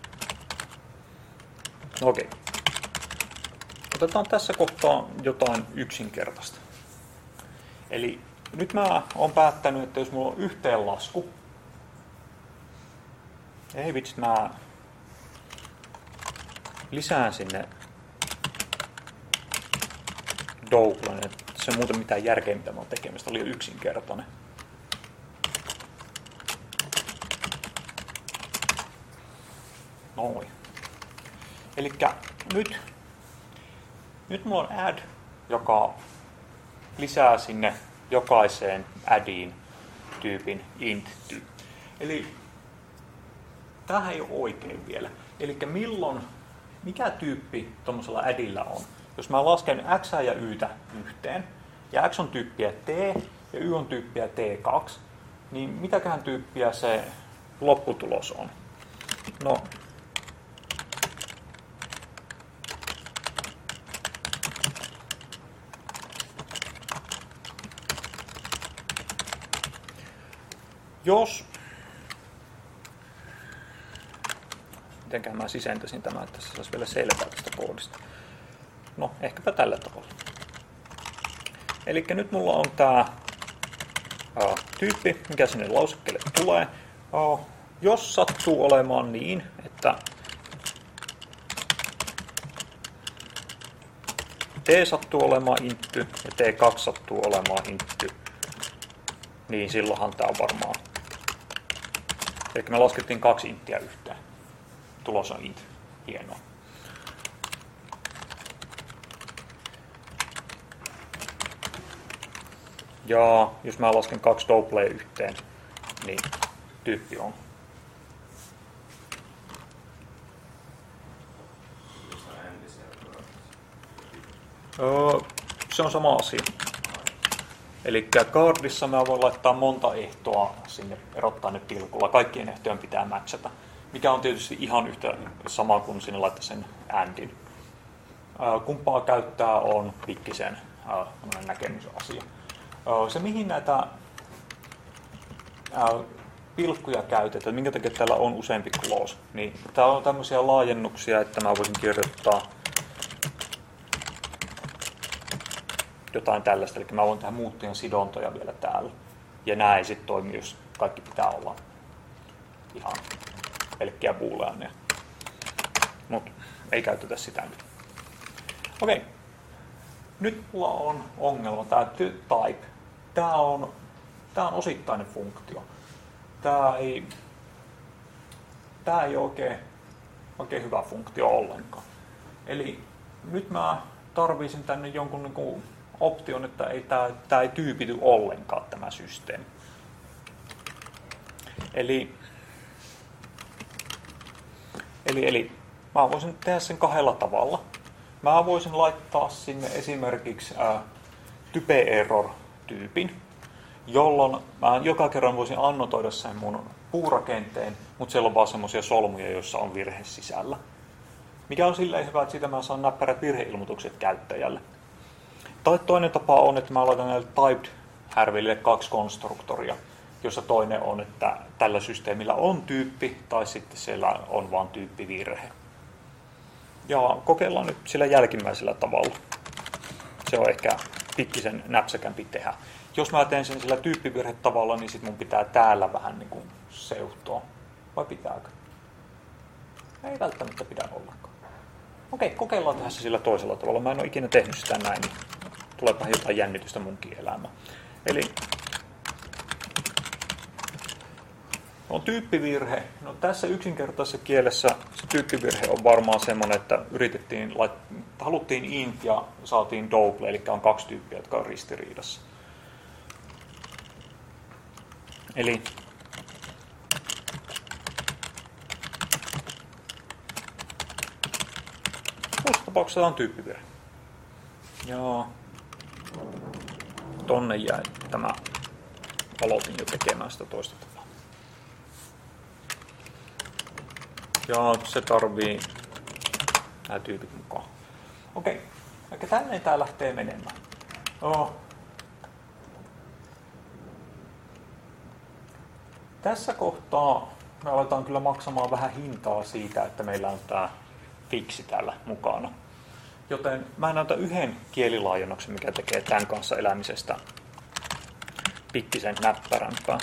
No okei. Otetaan tässä kohtaa jotain yksinkertaista. Eli nyt mä oon päättänyt, että jos mulla on yhteenlasku, ei vitsi, mä lisään sinne doublen, että se muuten mitään järkeä, mitä mä oon tekemistä, oli jo yksinkertainen. Noin. Elikkä nyt mulla on add, joka lisää sinne jokaiseen addiin tyypin int-ty. Eli tämähän ei ole oikein vielä. Elikkä mikä tyyppi tuollaisella addilla on? Jos mä lasken x ja ytä yhteen, ja x on tyyppiä t ja y on tyyppiä t2, niin mitäköhän tyyppiä se lopputulos on? No, jos, mitenkään mä sisentäisin tämän, että se saisi vielä selvää tästä koodista. No, ehkäpä tällä tavalla. Eli nyt mulla on tää tyyppi, mikä sinne lausekkeelle tulee. Jos sattuu olemaan niin, että t sattuu olemaan intty ja t2 sattuu olemaan intty, niin silloinhan tää on varmaan. Eli me laskettiin 2 inttiä yhteen. Tulos on int. Hienoa. Ja jos mä lasken 2 doublea yhteen, niin tyyppi on. Se on sama asia. Eli cardissa mä voin laittaa monta ehtoa sinne, erottaa ne pilkulla. Kaikkien ehtojen pitää matchata. Mikä on tietysti ihan yhtä sama kuin sinne laittaa sen andin. Kumpaa käyttää on pikkisen näkemysasia. Se mihin näitä pilkkuja käytetään, minkä takia täällä on useampi clause, niin täällä on tämmöisiä laajennuksia, että mä voisin kirjoittaa jotain tällaista, eli mä voin tehdä muuttujen sidontoja vielä täällä. Ja nää ei sitten toimi, jos kaikki pitää olla ihan pelkkiä booleaneja. Mutta ei käytetä sitä nyt. Okei. Nyt mulla on ongelma, tämä type. Tämä on osittainen funktio. Tämä ei oikein hyvä funktio ollenkaan. Eli nyt mä tarvisin tänne jonkun niin option, että tämä ei tyypity ollenkaan tämä systeemi. Eli mä voisin tehdä sen kahdella tavalla. Mä voisin laittaa sinne esimerkiksi type error-tyypin, jolloin mä joka kerran voisin annotoida sen mun puurakenteen, mutta siellä on vaan semmoisia solmuja, joissa on virhe sisällä. Mikä on silleen hyvä, että siitä mä saan näppärät virheilmoitukset käyttäjälle. Tai toinen tapa on, että mä laitan näille typed-härville 2 konstruktoria, jossa toinen on, että tällä systeemillä on tyyppi, tai sitten siellä on vain tyyppivirhe. Ja kokeillaan nyt sillä jälkimmäisellä tavalla. Se on ehkä pikkisen näpsäkämpi tehdä. Jos mä teen sen sillä tyyppivirhetavalla, niin sit mun pitää täällä vähän niin kuin seuhtoa. Vai pitääkö? Ei välttämättä pidä ollenkaan. Okei, kokeillaan tehdä se sillä toisella tavalla. Mä en ole ikinä tehnyt sitä näin, niin tuleepa jotain jännitystä munkin elämään. Eli on tyyppivirhe. No, tässä yksinkertaisessa kielessä se tyyppivirhe on varmaan semmoinen, että haluttiin int ja saatiin double, eli on 2 tyyppiä, jotka on ristiriidassa. Eli tuossa tapauksessa on tyyppivirhe. Ja tonne jäi tämä. Aloitin jo tekemään sitä toista tapaa. Ja se tarvii nämä tyypit mukaan. Okei, eli tänne tää lähtee menemään. Tässä kohtaa me aletaan kyllä maksamaan vähän hintaa siitä, että meillä on tämä fiksi täällä mukana. Joten mä näytän yhden kielilaajennoksen, mikä tekee tämän kanssa elämisestä pikkisen näppärämpää.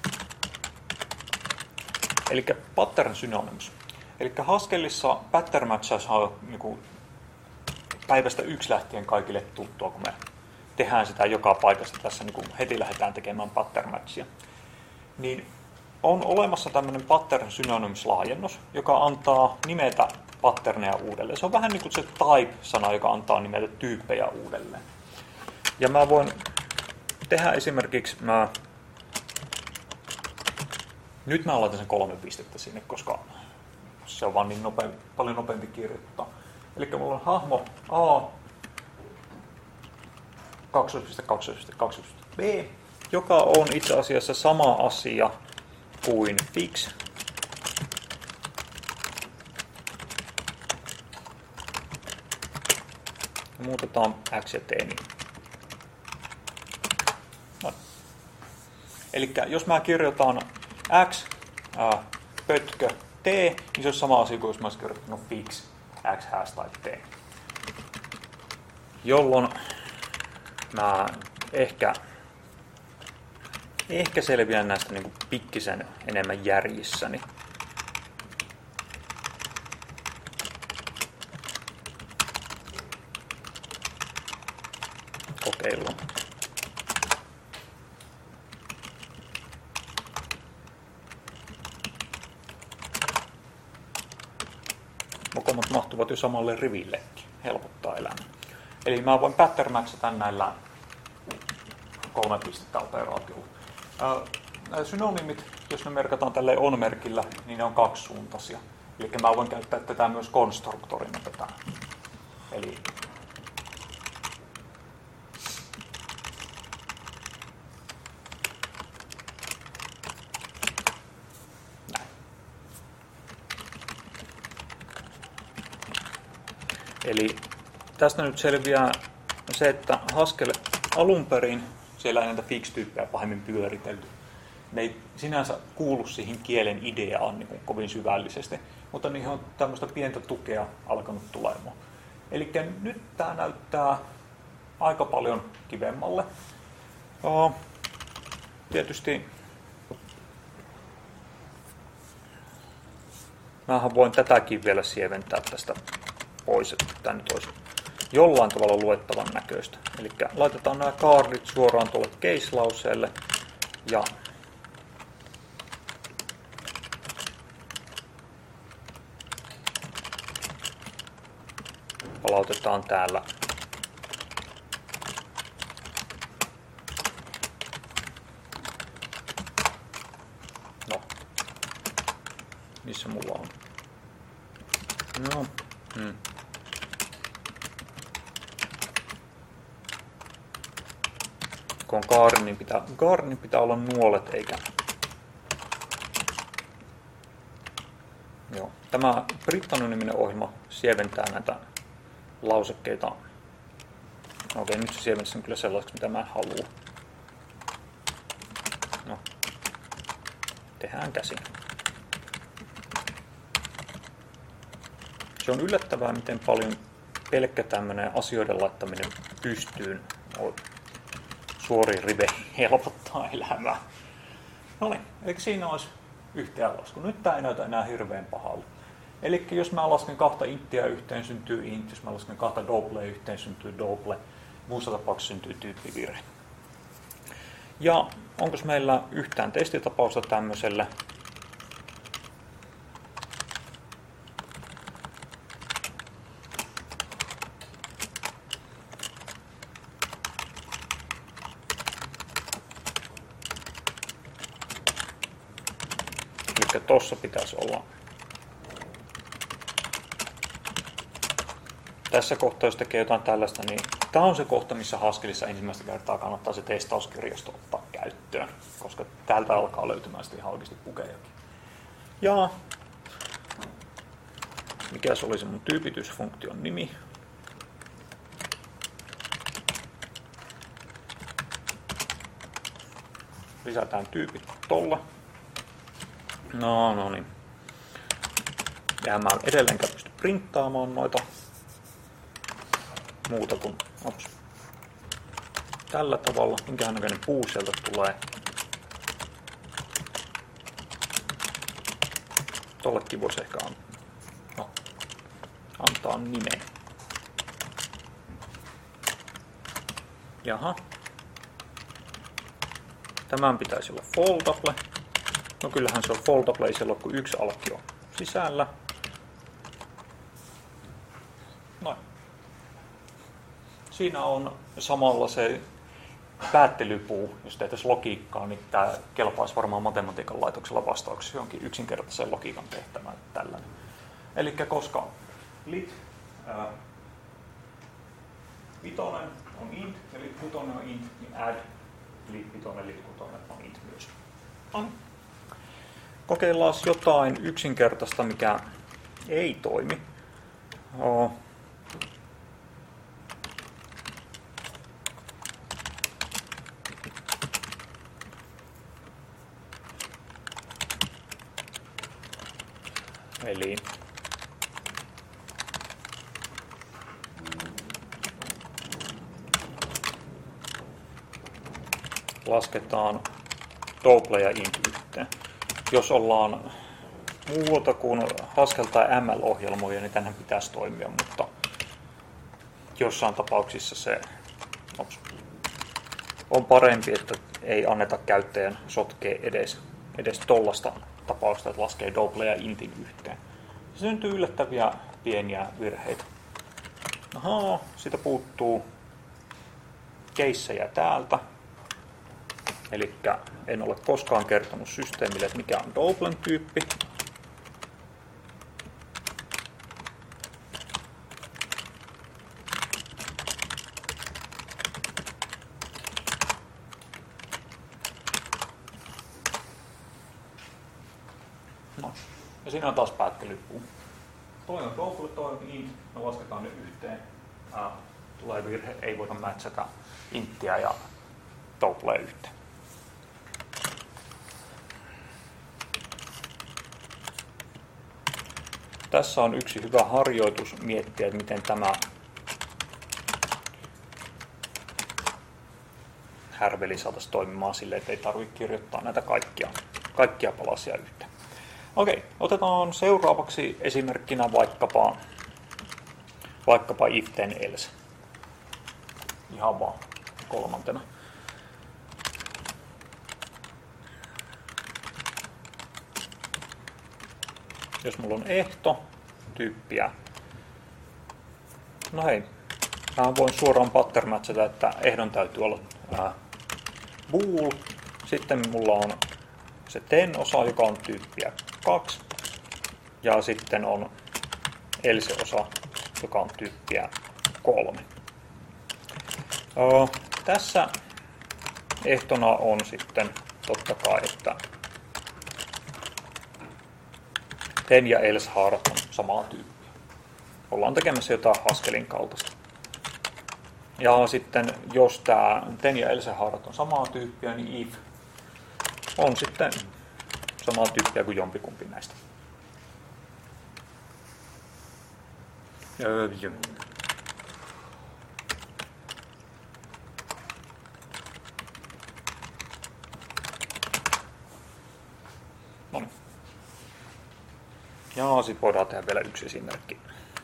Eli pattern synonyms. Eli Haskellissa pattern matchaus on niin päivästä 1 lähtien kaikille tuttua, kun me tehdään sitä joka paikassa. Tässä niin heti lähdetään tekemään pattern matchia. Niin on olemassa tämmöinen pattern synonyms-laajennus, joka antaa nimetä patterneja uudelleen. Se on vähän niin kuin se type-sana, joka antaa nimetä tyyppejä uudelleen. Ja mä voin tehdä esimerkiksi, nyt mä laitan sen 3 pistettä sinne, koska se on vaan niin paljon nopeampi kirjoittaa. Eli mulla on hahmo A, 2.2.2.b, joka on itse asiassa sama asia kuin fix. Muutetaan x ja t. No. Eli jos mä kirjoitan x, pötkö, t, niin se on sama asia kuin jos mä olisin kirjoittanut fix, x, hash tai t. Jolloin mä ehkä selviän näistä niin kuin pikkisen enemmän järjissäni. Kokeillaan. Mokomat mahtuvat jo samalle rivillekin. Helpottaa elämää. Eli mä voin pattern matchata näillä 3 pistettä operaatiolla. Synonymit, jos ne merkataan tälleen on-merkillä, niin ne on 2-suuntaisia. Eli mä voin käyttää tätä myös konstruktorina tätä. Eli Eli tästä nyt selviää se, että Haskell alun perin siellä ei näitä fix-tyyppejä pahemmin pyöritelty. Ne ei sinänsä kuulu siihen kielen ideaan niin kovin syvällisesti, mutta niihin on tämmöistä pientä tukea alkanut tulemaan. Eli nyt tämä näyttää aika paljon kivemmalle. Tietysti Mähän voin tätäkin vielä sieventää tästä pois, että tämä nyt olisi jollain tavalla luettavan näköistä. Eli laitetaan nämä kaardit suoraan tuolle case-lauseelle ja palautetaan täällä missä mulla on? No. Kun on kaari, niin pitää olla nuolet eikä. Joo. Tämä Brittano-niminen ohjelma sieventää näitä lausekkeita. Okei, nyt se sieventää sen kyllä sellaiseksi, mitä mä haluan. No. Tehdään käsin. Se on yllättävää, miten paljon pelkkä tämmöinen asioiden laittaminen pystyyn suoriin riveihin helpottaa elämää. No niin, eli siinä olisi yhteenlasku. Nyt tämä ei näytä enää hirveän pahalle. Eli jos mä lasken kahta inttiä yhteen, syntyy int. Jos mä lasken kahta doublea yhteen, syntyy double. Muussa tapauksessa syntyy tyyppivirhe. Ja onko meillä yhtään testitapausta tämmöiselle? Eli tossa pitäisi olla. Tässä kohtaa, jos tekee jotain tällaista, niin tämä on se kohta, missä Haskellissa ensimmäistä kertaa kannattaa se testauskirjasto ottaa käyttöön, koska täältä alkaa löytymään sitten ihan oikeasti pukejakin. Ja mikä se oli se mun tyypitysfunktion nimi? Lisätään tyypit tolla. No niin. Ja mä en edelleenkään pysty printtaamaan noita muuta kuin tällä tavalla. Minkähän näköinen puu sieltä tulee. Tollekin voisi ehkä antaa nimen. Jaha. Tämän pitäisi olla foldable. No kyllähän se on foldable, ei siellä ole kuin yksi alkio sisällä. Noin. Siinä on samalla se päättelypuu, jos tehtäisiin logiikkaa, niin tämä kelpaisi varmaan matematiikan laitoksella vastauksessa johonkin yksinkertaiseen logiikan tehtävään tällainen. Eli koska lit vitonen on int ja lit kutonen on int, niin add lit vitonen lit kutonen on int myös. Kokeillaan jotain yksinkertaista, mikä ei toimi. Eli lasketaan double ja int yhteen. Jos ollaan muuta kuin Haskell tai ML-ohjelmoja, niin tänne pitäisi toimia, mutta jossain tapauksissa se on parempi, että ei anneta käyttäjän sotkea edes tollasta tapausta, että laskee double ja intin yhteen. Se syntyy yllättäviä pieniä virheitä. Ahaa, siitä puuttuu keissejä täältä. Eli en ole koskaan kertonut systeemille, että mikä on doublen tyyppi. No. Ja siinä on taas päättelypuu. Toi on double, toi on int. Me lasketaan ne yhteen. Tulee virhe, ei voida matchata inttiä ja doublea yhteen. Tässä on yksi hyvä harjoitus miettiä, että miten tämä härveli saataisiin toimimaan silleen, että ei tarvitse kirjoittaa näitä kaikkia palasia yhteen. Okei, otetaan seuraavaksi esimerkkinä vaikkapa if then else. Ihan vaan kolmantena. Jos mulla on ehto, tyyppiä. No hei, mä voin suoraan pattern matchata, että ehdon täytyy olla bool. Sitten mulla on se then-osa, joka on tyyppiä 2. Ja sitten on else-osa, joka on tyyppiä 3. Tässä ehtona on sitten totta kai, että then ja else haarat on samaa tyyppiä. Ollaan tekemässä jotain Haskellin kaltaista. Ja sitten jos tämä then ja else haarat on samaa tyyppiä, niin if on sitten samaa tyyppiä kuin jompikumpi näistä. Noniin. Ja sitten voidaan tehdä vielä yksi esimerkki.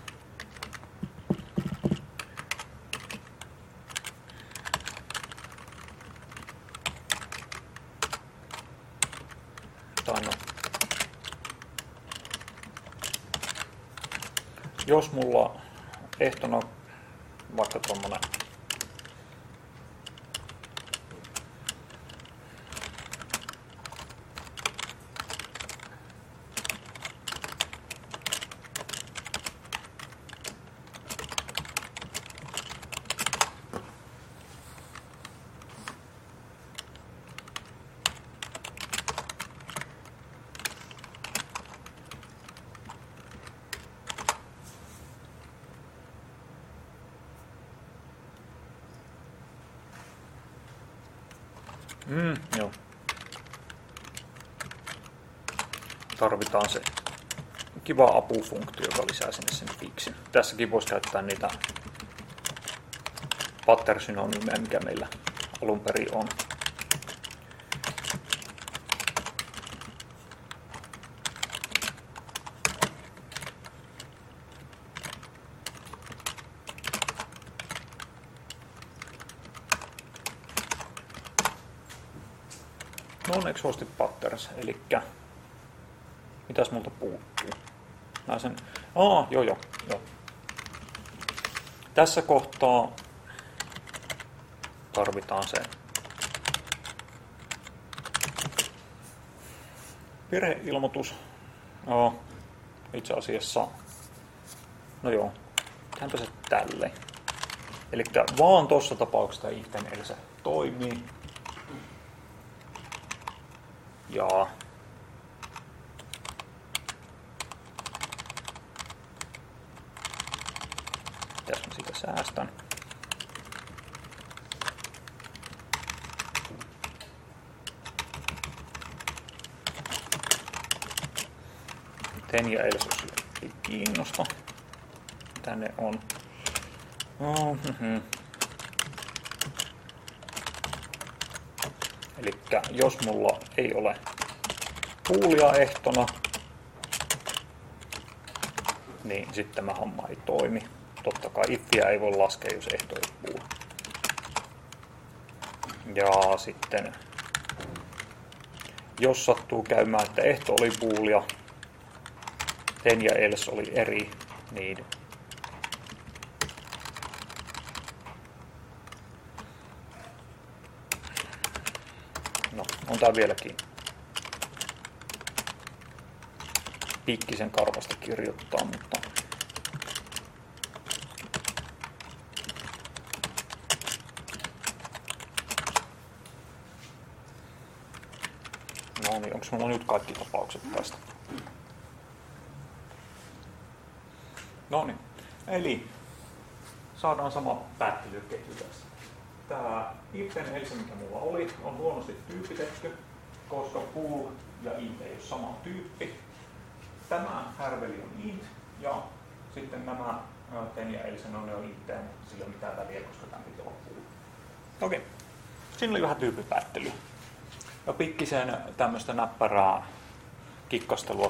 Jos mulla ehtona vaikka tommonen joo. Tarvitaan se kiva apufunktio, joka lisää sinne sen fixin. Tässäkin voisi käyttää niitä pattern-synonyymeja, mikä meillä alun perin on. Non-exhaustive patterns, eli mitäs multa puuttuu? Mä sen... Joo. Tässä kohtaa tarvitaan se virheilmoitus. Itse asiassa, tehdäänpä se tälle. Eli vaan tuossa tapauksessa if then else toimii. Ja mitäs mä siitä säästän? Then ja else ei kiinnosta. Tänne on. Elikkä jos mulla ei ole boolia ehtona, niin sitten tämä homma ei toimi. Totta kai ifia ei voi laskea, jos ehto ei bool. Ja sitten jos sattuu käymään, että ehto oli bool ja then ja else oli eri, niin on tää vieläkin pikkisen karvasta kirjoittaa, mutta onko mulla nyt kaikki tapaukset tästä? Eli saadaan sama päättelyketju tästä. Tämä if then else, mikä mulla oli, on huonosti tyypitetty, koska bool ja int ei ole sama tyyppi. Tämä härveli on int ja sitten nämä then ja else on int, mutta sillä ei ole mitään väliä, koska tämä pitää olla bool. Okei. Siinä oli vähän tyyppipäättelyä. Ja pikkiseen tämmöistä näppärää kikkastelua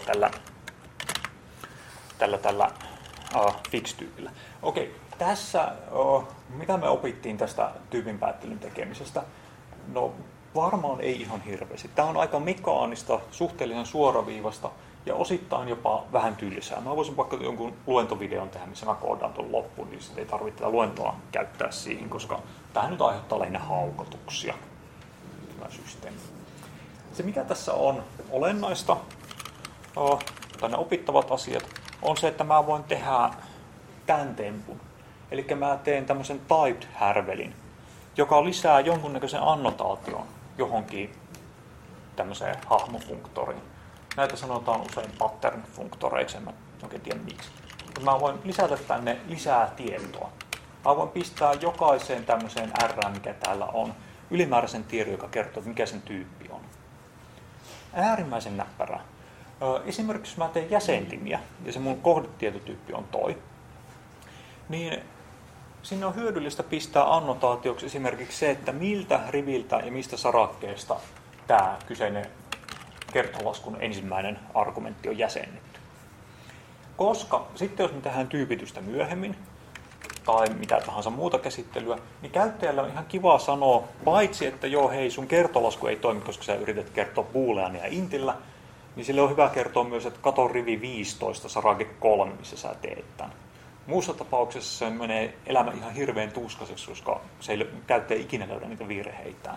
tällä fix-tyypillä. Okei, tässä mitä me opittiin tästä tyypin päättelyn tekemisestä? No varmaan ei ihan hirveästi. Tämä on aika mekaanista, suhteellisen suoraviivasta ja osittain jopa vähän tylsää. Mä voisin vaikka jonkun luentovideon tehdä, missä mä koodaan tuon loppuun, niin sitten ei tarvitse tätä luentoa käyttää siihen, koska tämähän nyt aiheuttaa lähinnä haukotuksia. Tämä systeemi. Se mikä tässä on olennaista, tai ne opittavat asiat, on se, että mä voin tehdä tämän tempun. Eli mä teen tämmöisen typed-härvelin, joka lisää jonkunnäköisen annotaation johonkin tämmöiseen hahmofunktoriin. Näitä sanotaan usein pattern-funktoreiksi, en mä oikein tiedä miksi. Mä voin lisätä tänne lisää tietoa. Mä voin pistää jokaiseen tämmöiseen R, mikä täällä on, ylimääräisen tiedon, joka kertoo, että mikä sen tyyppi on. Äärimmäisen näppärä. Esimerkiksi jos mä teen jäsentimiä, ja se mun kohdetietotyyppi on toi, niin sinne on hyödyllistä pistää annotaatioksi esimerkiksi se, että miltä riviltä ja mistä sarakkeesta tämä kyseinen kertolaskun ensimmäinen argumentti on jäsennetty. Koska sitten jos me tehdään tyypitystä myöhemmin, tai mitä tahansa muuta käsittelyä, niin käyttäjällä on ihan kiva sanoa, paitsi että joo hei sun kertolasku ei toimi, koska sä yrität kertoa booleania intillä, niin sille on hyvä kertoa myös, että kato rivi 15, sarake 3, missä sä teet tämän. Muussa tapauksessa se menee elämä ihan hirveän tuskaiseksi, koska se ei käyttäjä ikinä löydä niitä virheitään.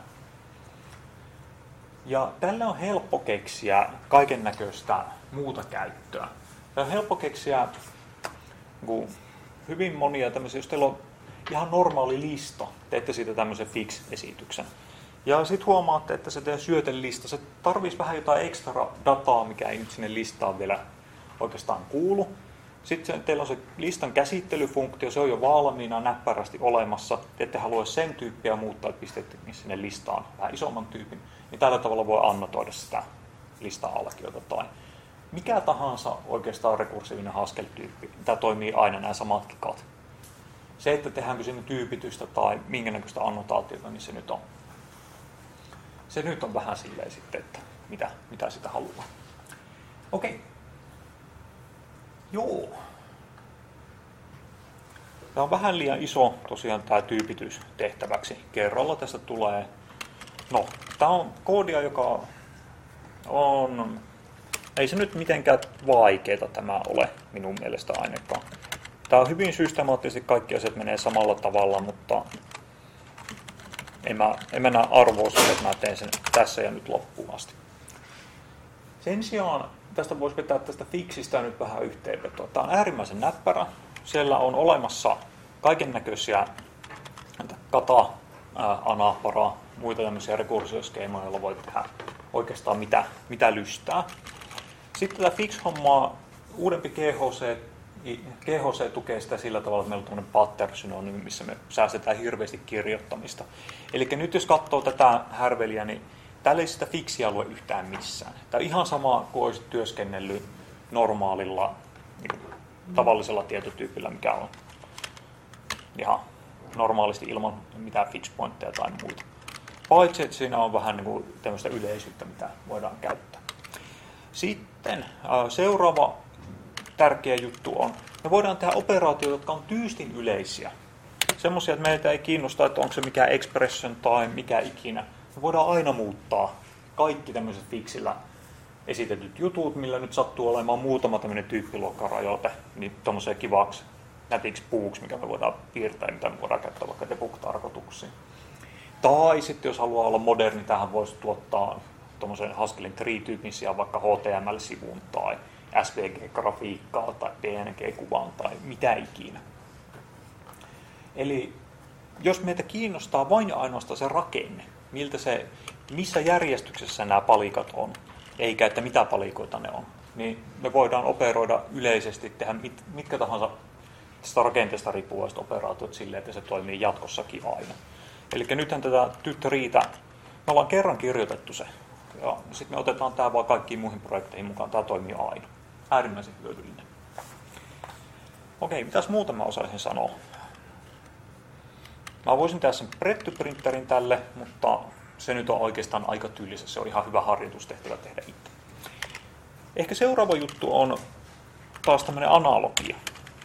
Ja tällä on helppo keksiä kaiken näköistä muuta käyttöä. Tällä on helppo keksiä hyvin monia tämmöisiä, jos teillä on ihan normaali lista, teette siitä tämmöisen fix-esityksen. Ja sitten huomaatte, että se teidän syötelista, se tarvitsisi vähän jotain ekstra dataa, mikä ei nyt sinne listaan vielä oikeastaan kuulu. Sitten teillä on se listan käsittelyfunktio, se on jo valmiina näppärästi olemassa. Te ette halua sen tyyppiä muuttaa, että pisteette sinne listaan vähän isomman tyypin. Niin tällä tavalla voi annotoida sitä lista-alkiota tai mikä tahansa oikeastaan rekursiivinen Haskell-tyyppi. Tämä toimii aina nämä samat kikat. Se, että tehdäänkö sinne tyypitystä tai minkä näköistä annotaatiota, niin se nyt on vähän silleen sitten, että mitä sitä haluaa. Okei. Joo. Tämä on vähän liian iso tosiaan tämä tyypitys tehtäväksi. Kerralla tästä tulee. No, tämä on koodia, joka on. Ei se nyt mitenkään vaikeaa tämä ole minun mielestä ainakaan. Tämä on hyvin systemaattisesti, kaikki asiat menee samalla tavalla, mutta en mä näe arvoa sille, että mä teen sen tässä ja nyt loppuun asti. Sen sijaan tästä voisi vetää tästä fixistä nyt vähän yhteenvetoa. Tämä on äärimmäisen näppärä. Siellä on olemassa kaiken näköisiä kata, ana, para, muita tämmöisiä rekursioskeimoja, joilla voi tehdä oikeastaan mitä lystää. Sitten tätä fix-hommaa, uudempi GHC tukee sitä sillä tavalla, että meillä on tämmöinen pattern-synonyymi, missä me säästetään hirveästi kirjoittamista. Eli nyt jos katsoo tätä härveliä, niin täällä ei sitä fixiä lue yhtään missään. Tämä on ihan sama kuin olisi työskennellyt normaalilla, tavallisella tietotyypillä, mikä on ihan normaalisti ilman mitään fix-pointteja tai muita. Paitsi, että siinä on vähän niin kuin tämmöistä yleisyyttä, mitä voidaan käyttää. Sitten seuraava tärkeä juttu on, me voidaan tehdä operaatioita, jotka on tyystin yleisiä. Semmoisia, että meitä ei kiinnosta, että onko se mikä expression tai mikä ikinä. Me voidaan aina muuttaa kaikki tämmöiset fixillä esitetyt jutut, millä nyt sattuu olemaan muutama tämmöinen tyyppiluokkarajoite, niin tommoseen kivaksi nätiksi puuksi, mikä me voidaan piirtää, mitä me voidaan käyttää vaikka debug-tarkoituksiin. Tai sitten jos haluaa olla moderni, tähän voisi tuottaa tuommoisen Haskellin tree-tyypin sijaan vaikka HTML-sivun tai SVG-grafiikkaa tai PNG-kuvaan tai mitä ikinä. Eli jos meitä kiinnostaa vain ja ainoastaan se rakenne, missä järjestyksessä nämä palikat on, eikä että mitä palikoita ne on, niin me voidaan operoida yleisesti, tehdä mitkä tahansa tästä rakenteesta riippuvaiset operaatiot silleen, että se toimii jatkossakin aina. Eli nythän tätä tyttöriitä, me ollaan kerran kirjoitettu se, ja sitten me otetaan tämä vaan kaikkiin muihin projekteihin mukaan, tämä toimii aina. Äärimmäisen hyödyllinen. Okei, mitäs muuta mä osaisin sanoa? Mä voisin tehdä sen prettuprinterin tälle, mutta se nyt on oikeastaan aika tylsä. Se on ihan hyvä harjoitustehtävä tehdä itse. Ehkä seuraava juttu on taas tämmöinen analogia.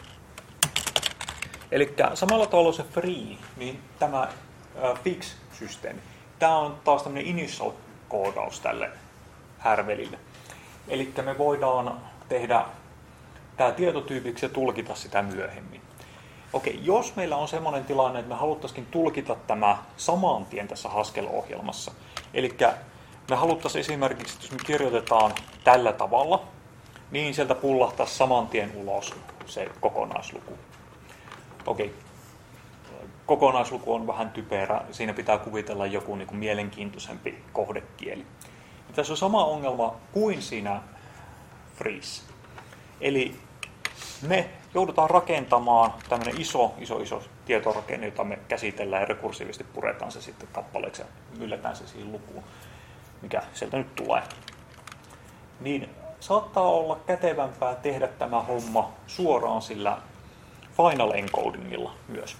Eli samalla tavalla se free, niin tämä fix-systeemi, tämä on taas tämmöinen initial-koodaus tälle härvelille. Eli me voidaan tehdä tämä tietotyypiksi ja tulkita sitä myöhemmin. Okei, jos meillä on semmoinen tilanne, että me haluttaisiin tulkita tämä saman tien tässä Haskell-ohjelmassa, eli me haluttaisiin esimerkiksi, että jos me kirjoitetaan tällä tavalla, niin sieltä pullahtaisi saman tien ulos se kokonaisluku. Okei, kokonaisluku on vähän typerä, siinä pitää kuvitella joku niin kuin mielenkiintoisempi kohdekieli. Ja tässä on sama ongelma kuin siinä freeze. Eli me joudutaan rakentamaan tämmöinen iso tietorakenne, jota me käsitellään ja rekursiivisesti puretaan se sitten kappaleeksi ja yllätään se siihen lukuun, mikä sieltä nyt tulee. Niin saattaa olla kätevämpää tehdä tämä homma suoraan sillä final encodingilla myös.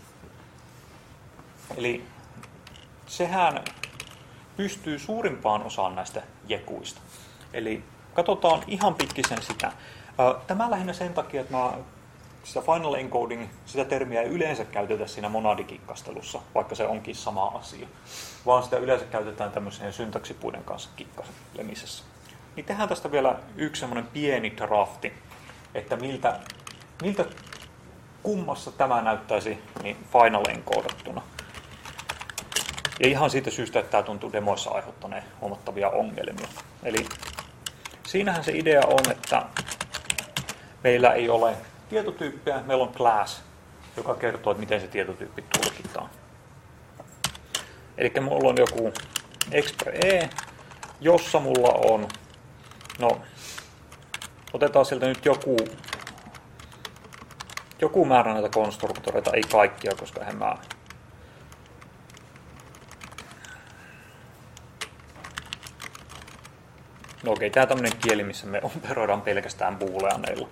Eli sehän pystyy suurimpaan osaan näistä jekuista. Eli katsotaan ihan pitkisen sitä. Tämä lähinnä sen takia, että sitä final encoding, sitä termiä ei yleensä käytetä siinä monadikikkastelussa, vaikka se onkin sama asia, vaan sitä yleensä käytetään tämmöisen syntaksipuiden kanssa kikkailemisessa. Niin tehdään tästä vielä yksi semmoinen pieni drafti, että miltä kummassa tämä näyttäisi niin final encodattuna. Ja ihan siitä syystä, että tämä tuntuu demoissa aiheuttaneen huomattavia ongelmia. Eli siinähän se idea on, että meillä ei ole tietotyyppiä, meillä on class, joka kertoo, että miten se tietotyyppi tulkitaan. Eli mulla on joku expr-e, jossa mulla on, otetaan sieltä nyt joku määrä näitä konstruktoreita, ei kaikkia, koska eihän mä... No okei, tää on tämmönen kieli, missä me operoidaan pelkästään booleaneilla.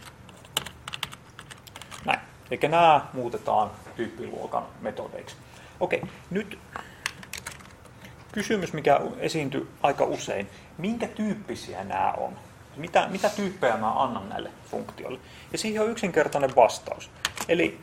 Näin. Eli nämä muutetaan tyyppiluokan metodeiksi. Okei, nyt kysymys, mikä esiintyy aika usein. Minkä tyyppisiä nämä on? Mitä tyyppejä mä annan näille funktioille? Ja siihen on yksinkertainen vastaus. Eli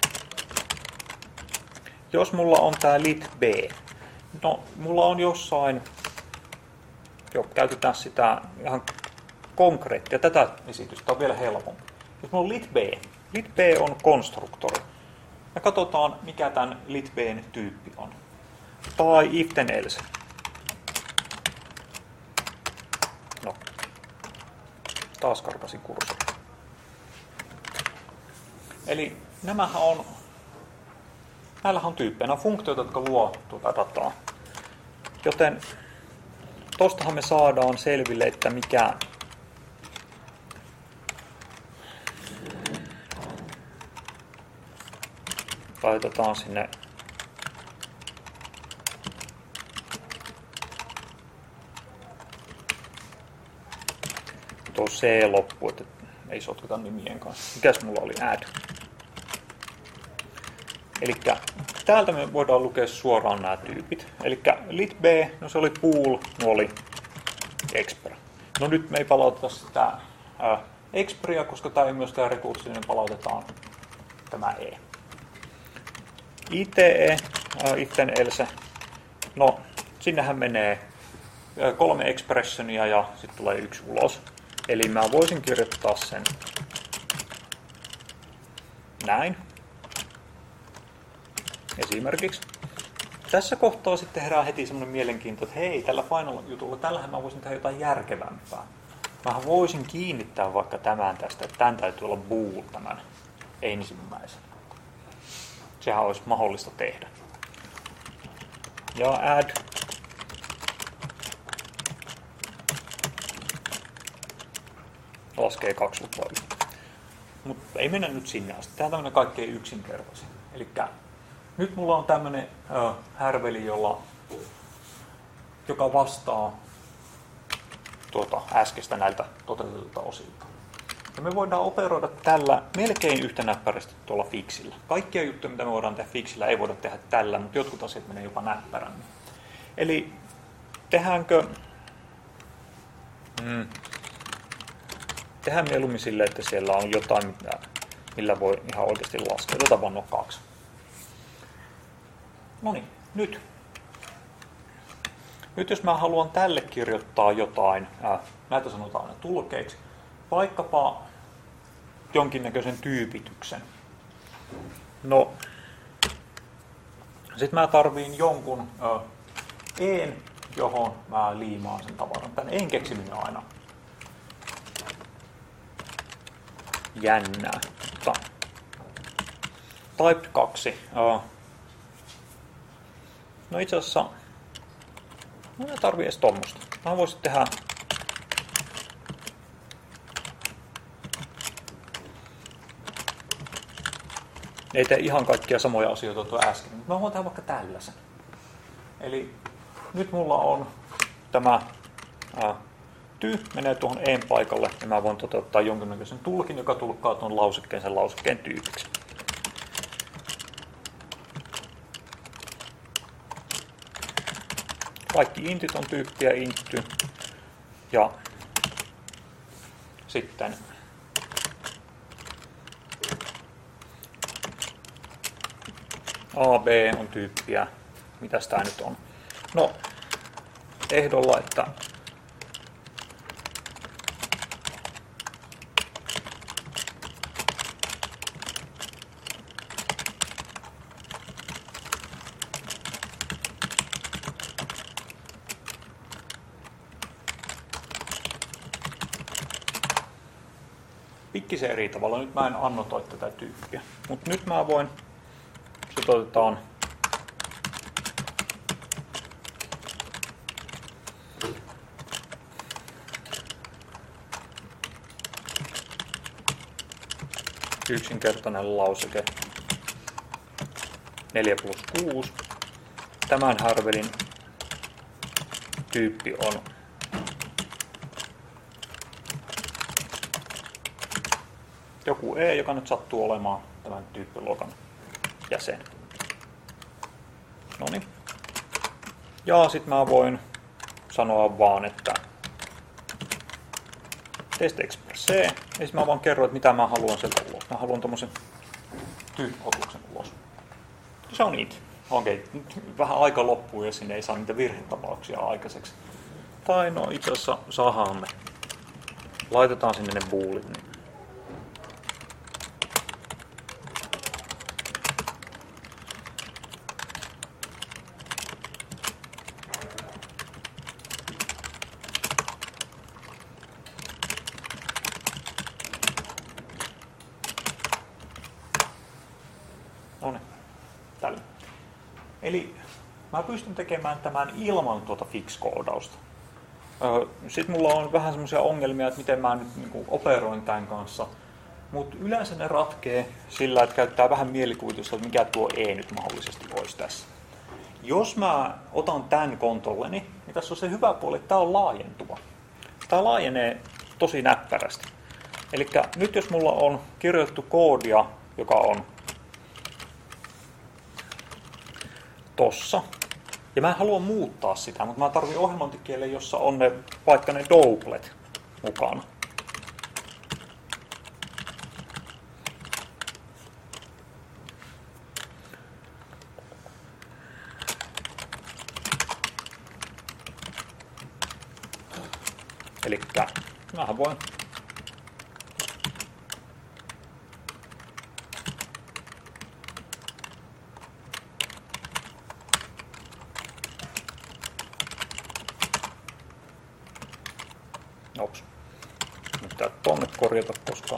jos mulla on tää lit b, mulla on jossain, käytetään sitä ihan konkreettia, tätä esitystä on vielä helpompi. Jos mulla on lit b on konstruktori. Me katsotaan, mikä tämän lit b:n tyyppi on. Tai if then else. Taas karkasin kursori. Eli näillähän on tyyppejä. Nämä on funktioita, jotka luo tuota dataa. Joten tostahan me saadaan selville, että mikä laitetaan sinne tuo C-loppu, että ei sotketa nimien kanssa. Mikäs mulla oli add? Eli täältä me voidaan lukea suoraan nämä tyypit. Eli lit b, se oli pool, oli expr. No nyt me ei palauteta sitä expria, koska tämä ei myöskään rekursiivinen, palautetaan tämä e. ite, if then else, sinnehän menee 3 expressionia ja sitten tulee 1 ulos. Eli mä voisin kirjoittaa sen näin. Esimerkiksi. Tässä kohtaa sitten herää heti semmoinen mielenkiinto, että hei, tällä final-jutulla, tällähän mä voisin tehdä jotain järkevämpää. Mähän voisin kiinnittää vaikka tämän tästä, että tämän täytyy olla bool tämän ensimmäisen. Sehän olisi mahdollista tehdä. Ja add. Laskee 2 lukua yli. Mutta ei mennä nyt sinne asti. Tämä on tämmöinen kaikkein yksinkertaisin. Eli nyt mulla on tämmöinen härveli, joka vastaa äskeistä näiltä toteutetulta osilta. Ja me voidaan operoida tällä melkein yhtä näppärästi tuolla fixillä. Kaikkia juttuja, mitä me voidaan tehdä fixillä, ei voida tehdä tällä, mutta jotkut asiat menee jopa näppärämmin. Eli tehdäänkö... tehdään mieluummin sille, että siellä on jotain, millä voi ihan oikeasti laskea. Otetaan vaan nuo 2. No niin, nyt. Nyt jos mä haluan tälle kirjoittaa jotain, näitä sanotaan aina tulkeiksi, vaikkapa jonkinnäköisen tyypityksen. No, sit mä tarviin jonkun en, johon mä liimaan sen tavaran. Tän en keksiminen on aina jännää. Type 2. No itse asiassa, no ei tarvii edes tommosta. Mä voisin tehdä ei tee ihan kaikkia samoja asioita tuo äsken, mutta mä voin tehdä vaikka tällaisen. Eli nyt mulla on tämä ty menee tuohon en paikalle ja mä voin toteuttaa jonkinnäköisen tulkin, joka tulkkaa tuon lausekkeen sen lausekkeen tyypiksi. Kaikki intit on tyyppiä intty ja sitten A, B on tyyppiä. Mitäs tää nyt on? No, ehdolla, että pikkisen eri tavalla. Nyt mä en annotoi tätä tyyppiä. Mutta nyt mä voin, sit otetaan yksinkertainen lauseke 4+6. Tämän härvelin tyyppi on joku E, joka nyt sattuu olemaan tämän tyyppiluokan jäsen. Noniin. Ja sit mä voin sanoa vaan, että test express C, ja sit mä vaan kerron, että mitä mä haluan sieltä ulos. Mä haluan tommosen tyyppotuksen ulos. Se on it. Okei, nyt vähän aika loppuu ja sinne ei saa niitä virhetapauksia aikaiseksi. Tai no itse asiassa saadaan me. Laitetaan sinne ne boolit. Niin. Noniin, tällä. Eli mä pystyn tekemään tämän ilman tuota fix-koodausta. Sitten mulla on vähän semmoisia ongelmia, että miten mä nyt niin operoin tämän kanssa. Mutta yleensä ne ratkee sillä, että käyttää vähän mielikuvitusta, että mikä tuo E nyt mahdollisesti olisi tässä. Jos mä otan tämän kontolleni, niin tässä on se hyvä puoli, että tämä on laajentuva. Tämä laajenee tosi näppärästi. Eli nyt jos mulla on kirjoitettu koodia, joka on tossa, ja mä haluan muuttaa sitä, mutta mä tarvitsen ohjelmointikielen, jossa on ne, vaikka ne doublet mukana. Elikkä mähän voin nyt tää tonne korjata, koska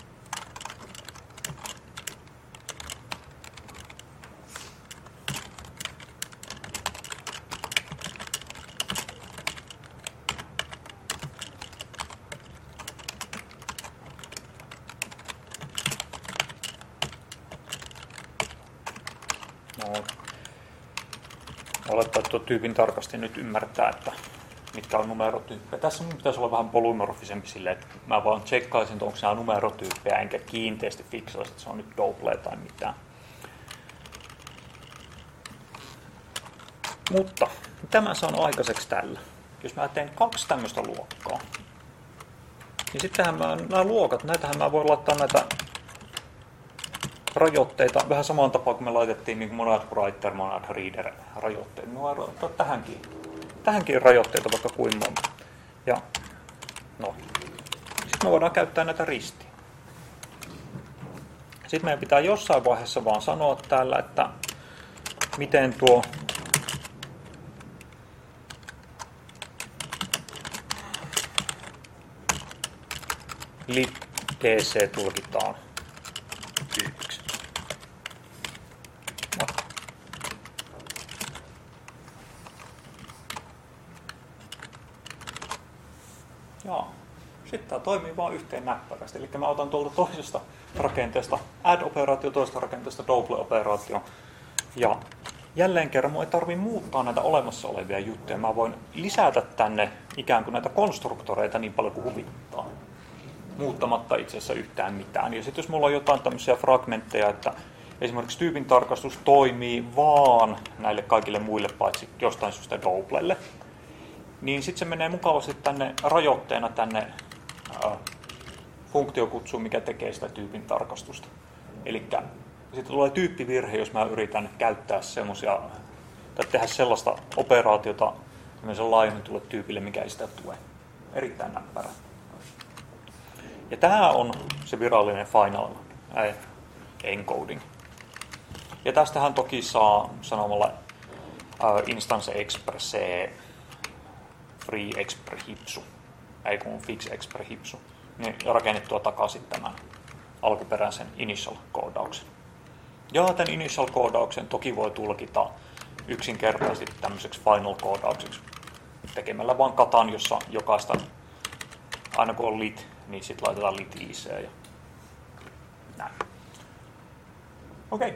olettaa, että tuo tyypin tarkasti nyt ymmärtää, että mitkä on numerotyyppejä. Tässä mun pitäisi olla vähän polymorfisempi silleen, että mä vaan tsekkaisin, että onko nämä numerotyyppejä, enkä kiinteästi fiksaisi, että se on nyt double tai mitään. Mutta mitä mä saan aikaiseksi tällä? Jos mä teen 2 tämmöistä luokkaa, Ja sittenhän nämä luokat, näitähän mä voin laittaa näitä rajoitteita vähän samaan tapaan kuin me laitettiin niin Monad Writer, Monad Reader rajoitteita. Me voidaan ottaa tähänkin rajoitteita vaikka kuin monta. Ja no. Sitten me voidaan käyttää näitä ristiin. Sitten meidän pitää jossain vaiheessa vaan sanoa täällä, että miten tuo libdc tulkitaan tyypiksi. No. Joo. Sitten tämä toimii vain yhteen näppärästi. Eli mä otan tuolta toisesta rakenteesta add-operaatio, toisesta rakenteesta double-operaatio. Ja jälleen kerran mun ei tarvitse muuttaa näitä olemassa olevia juttuja. Mä voin lisätä tänne ikään kuin näitä konstruktoreita niin paljon kuin huvittaa. Muuttamatta itse asiassa yhtään mitään. Ja sitten jos mulla on jotain tämmöisiä fragmentteja, että esimerkiksi tyypin tarkastus toimii vaan näille kaikille muille paitsi jostain syystä doublelle, niin sitten se menee mukavasti tänne rajoitteena tänne funktiokutsuun, mikä tekee sitä tyypin tarkastusta. Eli sitten tulee tyyppivirhe, jos mä yritän käyttää semmoisia tai tehdä sellaista operaatiota semmoisen laajennetulle tyypille, mikä ei sitä tue. Erittäin näppärä. Ja tämä on se virallinen final encoding. Ja tästähän toki saa sanomalla instance expresse free expr hipsu, ei kun fix expr hipsu, niin rakennettua takaisin tämän alkuperäisen initial-koodauksen. Ja tämän initial-koodauksen toki voi tulkita yksinkertaisesti tämmöiseksi final-koodaukseksi tekemällä vaan katan, jossa jokaista, aina kun on lit, niin sitten laitetaan lit IC ja näin. Okei.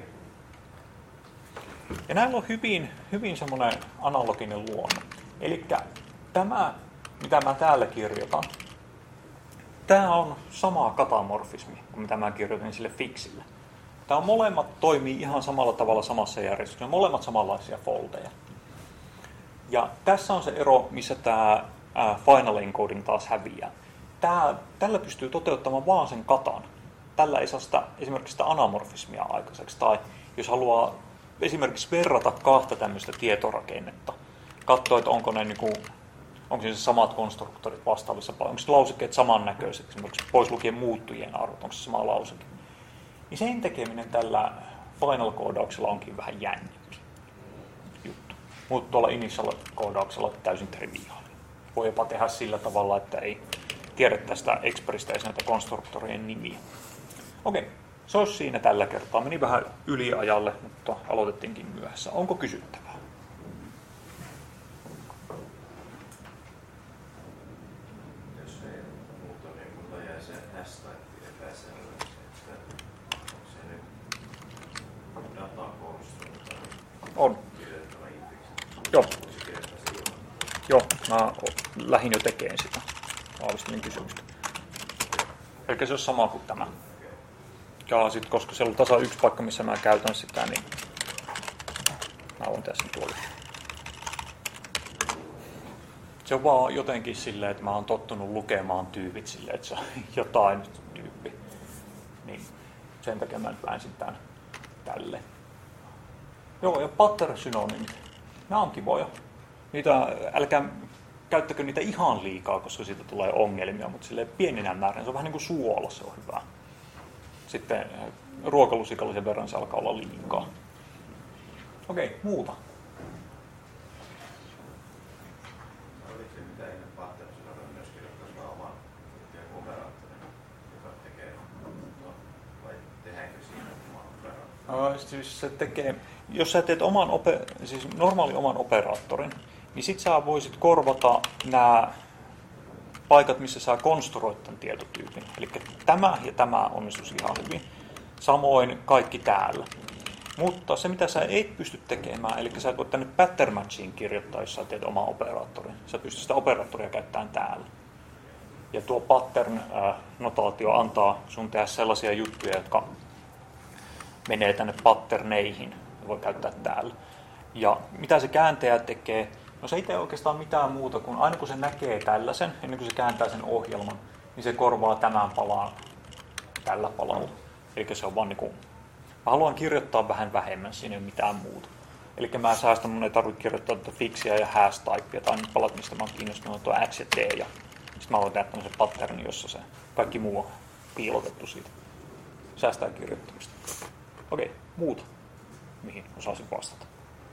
Ja näillä on hyvin semmoinen analoginen luonne. Eli tämä, mitä mä täällä kirjoitan, tämä on sama katamorfismi kuin mitä mä kirjoitin sille fixille. Tämä on molemmat toimii ihan samalla tavalla samassa järjestyksessä, molemmat samanlaisia foldeja. Ja tässä on se ero, missä tämä final encoding taas häviää. Tällä pystyy toteuttamaan vaan sen katan. Tällä ei saa esimerkiksi sitä anamorfismia aikaiseksi. Tai jos haluaa esimerkiksi verrata kahta tämmöistä tietorakennetta, katsoa, että onko se samat konstruktorit vastaavissa, onko se lausekkeet samannäköiset, esimerkiksi pois lukien muuttujien arvot, onko se sama lauseke. Niin sen tekeminen tällä final-koodauksella onkin vähän jännimpi juttu. Mutta tuolla initial-koodauksella täysin triviaali. Voi jopa tehdä sillä tavalla, että ei tiedä tästä expressistä edes näitä konstruktorien nimiä. Okei, se olisi siinä tällä kertaa. Meni vähän yliajalle, mutta aloitettiinkin myöhässä. Onko kysyttävää? Jos ei muuta, niin mulla jää se S-type epäselväksi, että onko se nyt datakonstruktori? On. Kirjoitettava indeksi. Joo. Joo, mä lähdin jo tekemään sitä. Aavistelin kysymystä. Eli se on sama kuin tämä. Ja sit, koska se on tasa yksi paikka, missä mä käytän sitä, niin mä voin tässä tuolla. Se on vaan jotenkin silleen, että mä oon tottunut lukemaan tyypit silleen, että se on jotain tyyppi. Niin sen takia mä nyt väänsin tän tälle. Joo, ja pattern-synonymit. Nämä on kivoja. Niitä, älkää käyttäkö niitä ihan liikaa, koska siitä tulee ongelmia, mutta silleen pieninä määrin. Se on vähän niin kuin suola, se on hyvä. Sitten ruokalusikallisen verran se alkaa olla liikaa. Okei, muuta. Oliko se mitä ennen pattern-synonyymi myös kirjoittaa oman operaattorin, joka tekee, vai tehdäänkö siinä oman operaattorin? Siis se tekee, jos sä teet siis normaali oman operaattorin, niin sit sä voisit korvata nämä paikat, missä sä konstruoit tämän tietotyypin. Eli tämä ja tämä onnistuisi ihan hyvin. Samoin kaikki täällä. Mutta se, mitä sä et pysty tekemään, eli sä et voi tänne pattern matchiin kirjoittaa, jos sä teet oman operaattorin. Sä pystyt sitä operaattoria käyttämään täällä. Ja tuo pattern-notaatio antaa sun tehdä sellaisia juttuja, jotka menee tänne patterneihin. Voi käyttää täällä. Ja mitä se kääntäjä tekee? No se ei tee oikeastaan mitään muuta kuin aina kun se näkee tällaisen, ennen kuin se kääntää sen ohjelman, niin se korvaa tämän palan tällä palalla. Eli se on vaan niinku, mä haluan kirjoittaa vähän vähemmän, siinä ei ole mitään muuta. Eli mä säästän, mun ei tarvitse kirjoittaa fixia ja hash-typea, tai nyt palat, mistä mä oon kiinnostunut, on tuo X ja T, ja sitten mä voin tehdä tämmöisen patternin, jossa se kaikki muu on piilotettu siitä. Säästää kirjoittamista. Okei, muuta, mihin osaisin vastata.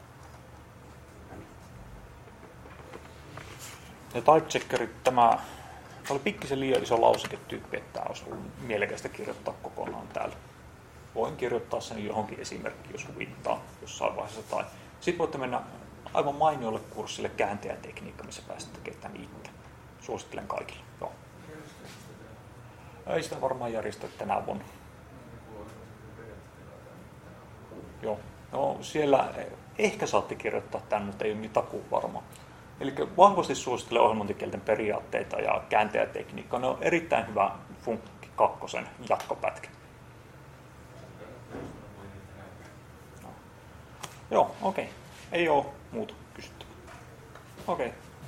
Ja typecheckerit, tämä oli pikkisen liian iso lauseketyyppi, että tämä olisi ollut mielekästä kirjoittaa kokonaan täällä. Voin kirjoittaa sen johonkin esimerkkiin, jos huvittaa jossain vaiheessa. Tai sitten voitte mennä aivan mainiolle kurssille kääntäjätekniikka, missä pääsette tekemään tämän itse. Suosittelen kaikille. Joo. Ei sitä varmaan järjestä tänä vuonna. Joo. No, siellä ehkä saatte kirjoittaa tämän, mutta ei ole niin takuun varma. Eli vahvasti suosittelen ohjelmointikielten periaatteita ja kääntäjätekniikkaa. Ne on erittäin hyvä Funkki 2 jatkopätkä. No. Joo, okei. Ei ole muuta kysyttävää. Okei.